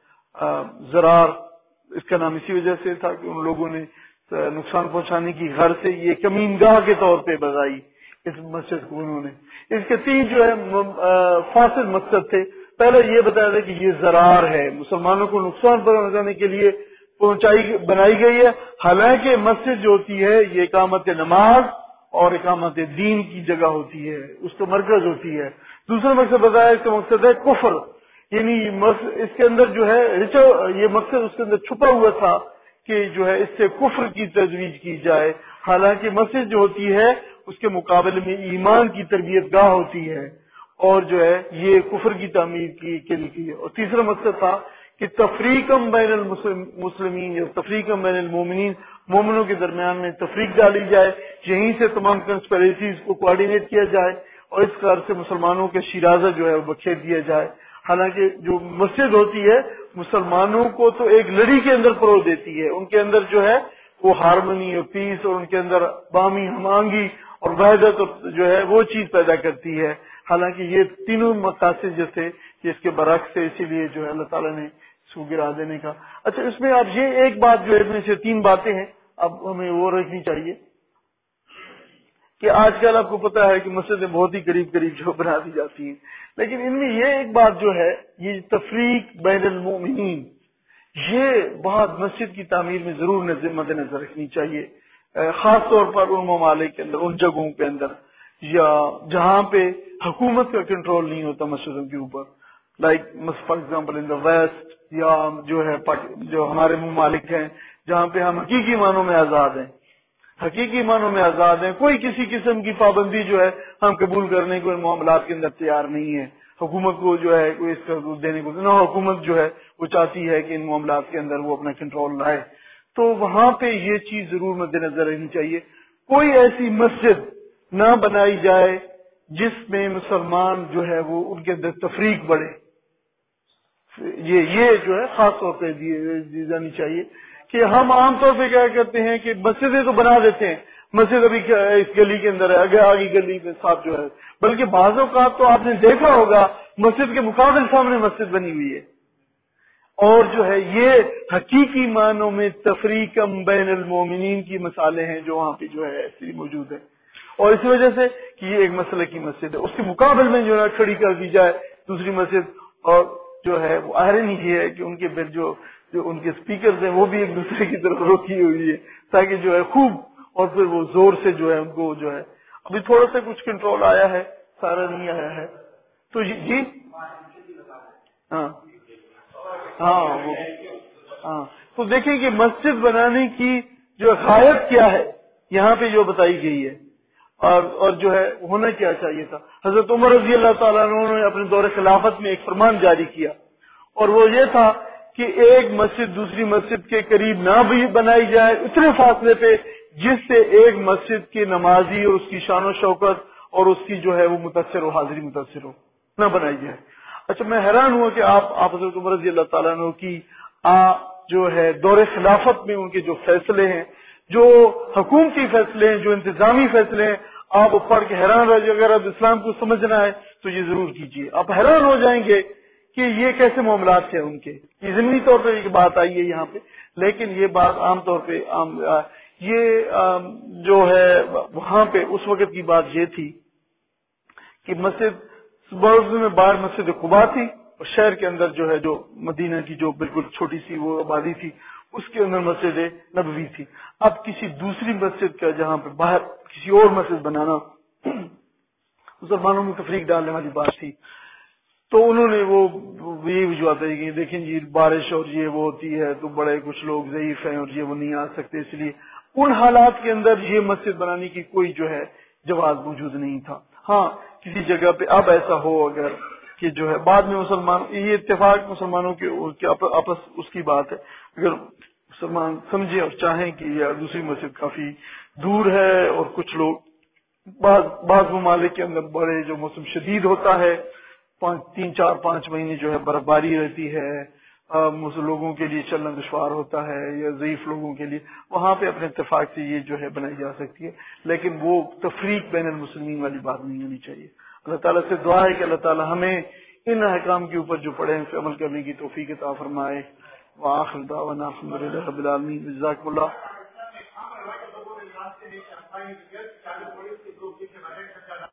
زرار اس کا نام اسی وجہ سے تھا کہ ان لوگوں نے نقصان پہنچانے کی غرض سے یہ کمین گاہ کے طور پہ بنائی اس مسجد کو انہوں نے. اس کے 3 جو ہے فاصل مقصد تھے. پہلے یہ بتایا تھا کہ یہ زرار ہے، مسلمانوں کو نقصان پہنچانے کے لیے بنائی گئی ہے، حالانکہ مسجد جو ہوتی ہے یہ اقامت نماز اور اقامت دین کی جگہ ہوتی ہے، اس کا مرکز ہوتی ہے. دوسرا مقصد بتایا، اس کا مقصد ہے کفر، یعنی اس کے اندر جو ہے یہ مقصد اس کے اندر چھپا ہوا تھا کہ جو ہے اس سے کفر کی تجویز کی جائے، حالانکہ مسجد جو ہوتی ہے اس کے مقابلے میں ایمان کی تربیت گاہ ہوتی ہے، اور جو ہے یہ کفر کی تعمیر کے لیے. اور تیسرا مقصد تھا کہ تفریقم بین المسلمین یا تفریقم بین المومنین، مومنوں کے درمیان میں تفریق ڈالی جائے، یہیں سے تمام کنسپریسیز کو کوآرڈینیٹ کیا جائے اور اس طرح سے مسلمانوں کے شیرازہ جو ہے وہ بکھیر دیا جائے. حالانکہ جو مسجد ہوتی ہے مسلمانوں کو تو ایک لڑی کے اندر پرو دیتی ہے، ان کے اندر جو ہے وہ ہارمونی اور پیس اور ان کے اندر باہمی ہم آہنگی اور وحدت جو ہے وہ چیز پیدا کرتی ہے. حالانکہ یہ تینوں مقاصد جو تھے کہ اس کے برعکس سے، اسی لیے جو ہے اللہ تعالیٰ نے اس کو گرا دینے کا. اچھا، اس میں اب یہ ایک بات جو ہے میں سے 3 باتیں ہیں اب ہمیں وہ رکھنی چاہیے کہ آج کل آپ کو پتا ہے کہ مسجدیں بہت ہی قریب قریب جو بنا دی جاتی ہیں، لیکن ان میں یہ ایک بات جو ہے یہ تفریق بین المؤمنین، یہ بات مسجد کی تعمیر میں ضرور مد نظر رکھنی چاہیے، خاص طور پر ان ممالک کے اندر، ان جگہوں کے اندر یا جہاں پہ حکومت کا کنٹرول نہیں ہوتا مسجدوں کے اوپر، like for example in the west, یا جو ہے جو ہمارے ممالک ہیں جہاں پہ ہم حقیقی معنوں میں آزاد ہیں، حقیقی معنوں میں آزاد ہیں، کوئی کسی قسم کی پابندی جو ہے ہم قبول کرنے کو ان معاملات کے اندر تیار نہیں ہے. حکومت کو جو ہے کوئی اس کا دینے کو نہ، حکومت جو ہے وہ چاہتی ہے کہ ان معاملات کے اندر وہ اپنا کنٹرول لائے. تو وہاں پہ یہ چیز ضرور مد نظر رہنی چاہیے، کوئی ایسی مسجد نہ بنائی جائے جس میں مسلمان جو ہے وہ ان کے اندر تفریق بڑھے. یہ جو ہے خاص طور پہ دی جانی چاہیے کہ ہم عام طور پہ کیا کرتے ہیں کہ مسجدیں تو بنا دیتے ہیں، مسجد ابھی اس گلی کے اندر ہے، آگے گلی میں صاحب جو ہے، بلکہ بعض اوقات تو آپ نے دیکھا ہوگا مسجد کے مقابل سامنے مسجد بنی ہوئی ہے، اور جو ہے یہ حقیقی معنوں میں تفریقم بین المومنین کی مثالیں ہیں جو وہاں پہ جو ہے ایسی موجود ہے. اور اسی وجہ سے کہ یہ ایک مسئلے کی مسجد ہے، اس کے مقابل میں جو ہے کھڑی کر دی جائے دوسری مسجد، اور جو ہے وہ آئرنی یہ ہے کہ ان کے پھر جو ان کے سپیکرز ہیں وہ بھی ایک دوسرے کی طرف روکی ہوئی ہے تاکہ جو ہے خوب، اور پھر وہ زور سے جو ہے ان کو جو ہے ابھی تھوڑا سا کچھ کنٹرول آیا ہے، سارا نہیں آیا ہے. تو جی ہاں ہاں تو دیکھیں کہ مسجد بنانے کی جو غایت کیا ہے یہاں پہ جو بتائی گئی ہے، اور جو ہے ہونا کیا چاہیے تھا. حضرت عمر رضی اللہ تعالیٰ عنہ نے اپنے دور خلافت میں ایک فرمان جاری کیا، اور وہ یہ تھا کہ ایک مسجد دوسری مسجد کے قریب نہ بھی بنائی جائے اتنے فاصلے پہ جس سے ایک مسجد کے نمازی اور اس کی شان و شوکت اور اس کی جو ہے وہ متاثر ہو، حاضری متاثر ہو، نہ بنائی جائے۔ اچھا، میں حیران ہوا کہ آپ حضرت عمر رضی اللہ تعالیٰ عنہ کی جو ہے دور خلافت میں ان کے جو فیصلے ہیں، جو حکومتی فیصلے ہیں، جو انتظامی فیصلے ہیں، آپ پڑھ کے حیران رہ جائیں۔ اگر اب اسلام کو سمجھنا ہے تو یہ ضرور کیجیے، آپ حیران ہو جائیں گے کہ یہ کیسے معاملات تھے ان کے۔ یہ ضمنی طور پہ ایک بات آئی ہے یہاں پہ، لیکن یہ بات عام طور پہ یہ جو ہے وہاں پہ اس وقت کی بات یہ تھی کہ مسجد میں باہر مسجد قباء تھی، اور شہر کے اندر جو ہے جو مدینہ کی جو بالکل چھوٹی سی وہ آبادی تھی اس کے اندر مسجد نبوی تھی۔ اب کسی دوسری مسجد کا جہاں پہ باہر کسی اور مسجد بنانا مسلمانوں میں تفریق ڈالنے والی بات تھی، تو انہوں نے وہ یہ وجوہات ہے کہ دیکھیں جی بارش اور یہ وہ ہوتی ہے تو بڑے کچھ لوگ ضعیف ہیں اور یہ وہ نہیں آ سکتے، اس لیے ان حالات کے اندر یہ مسجد بنانے کی کوئی جو ہے جواز موجود نہیں تھا۔ ہاں کسی جگہ پہ اب ایسا ہو اگر کہ جو ہے بعد میں مسلمان، یہ اتفاق مسلمانوں کے آپس اس کی بات ہے، اگر مسلمان سمجھے اور چاہیں کہ یہ دوسری مسجد کافی دور ہے اور کچھ لوگ بعض ممالک کے اندر بڑے جو موسم شدید ہوتا ہے، 3 4 5 مہینے جو ہے برفباری رہتی ہے، لوگوں کے لیے چلنا دشوار ہوتا ہے یا ضعیف لوگوں کے لیے، وہاں پہ اپنے اتفاق سے یہ جو ہے بنائی جا سکتی ہے، لیکن وہ تفریق بین المسلمین والی بات نہیں ہونی چاہیے۔ اللہ تعالیٰ سے دعا ہے کہ اللہ تعالیٰ ہمیں ان احکام کے اوپر جو پڑھے ہیں اس پہ عمل کرنے کی توفیق عطا فرمائے۔ وآخر دعوانا الحمدللہ رب العالمین، جزاکم اللہ۔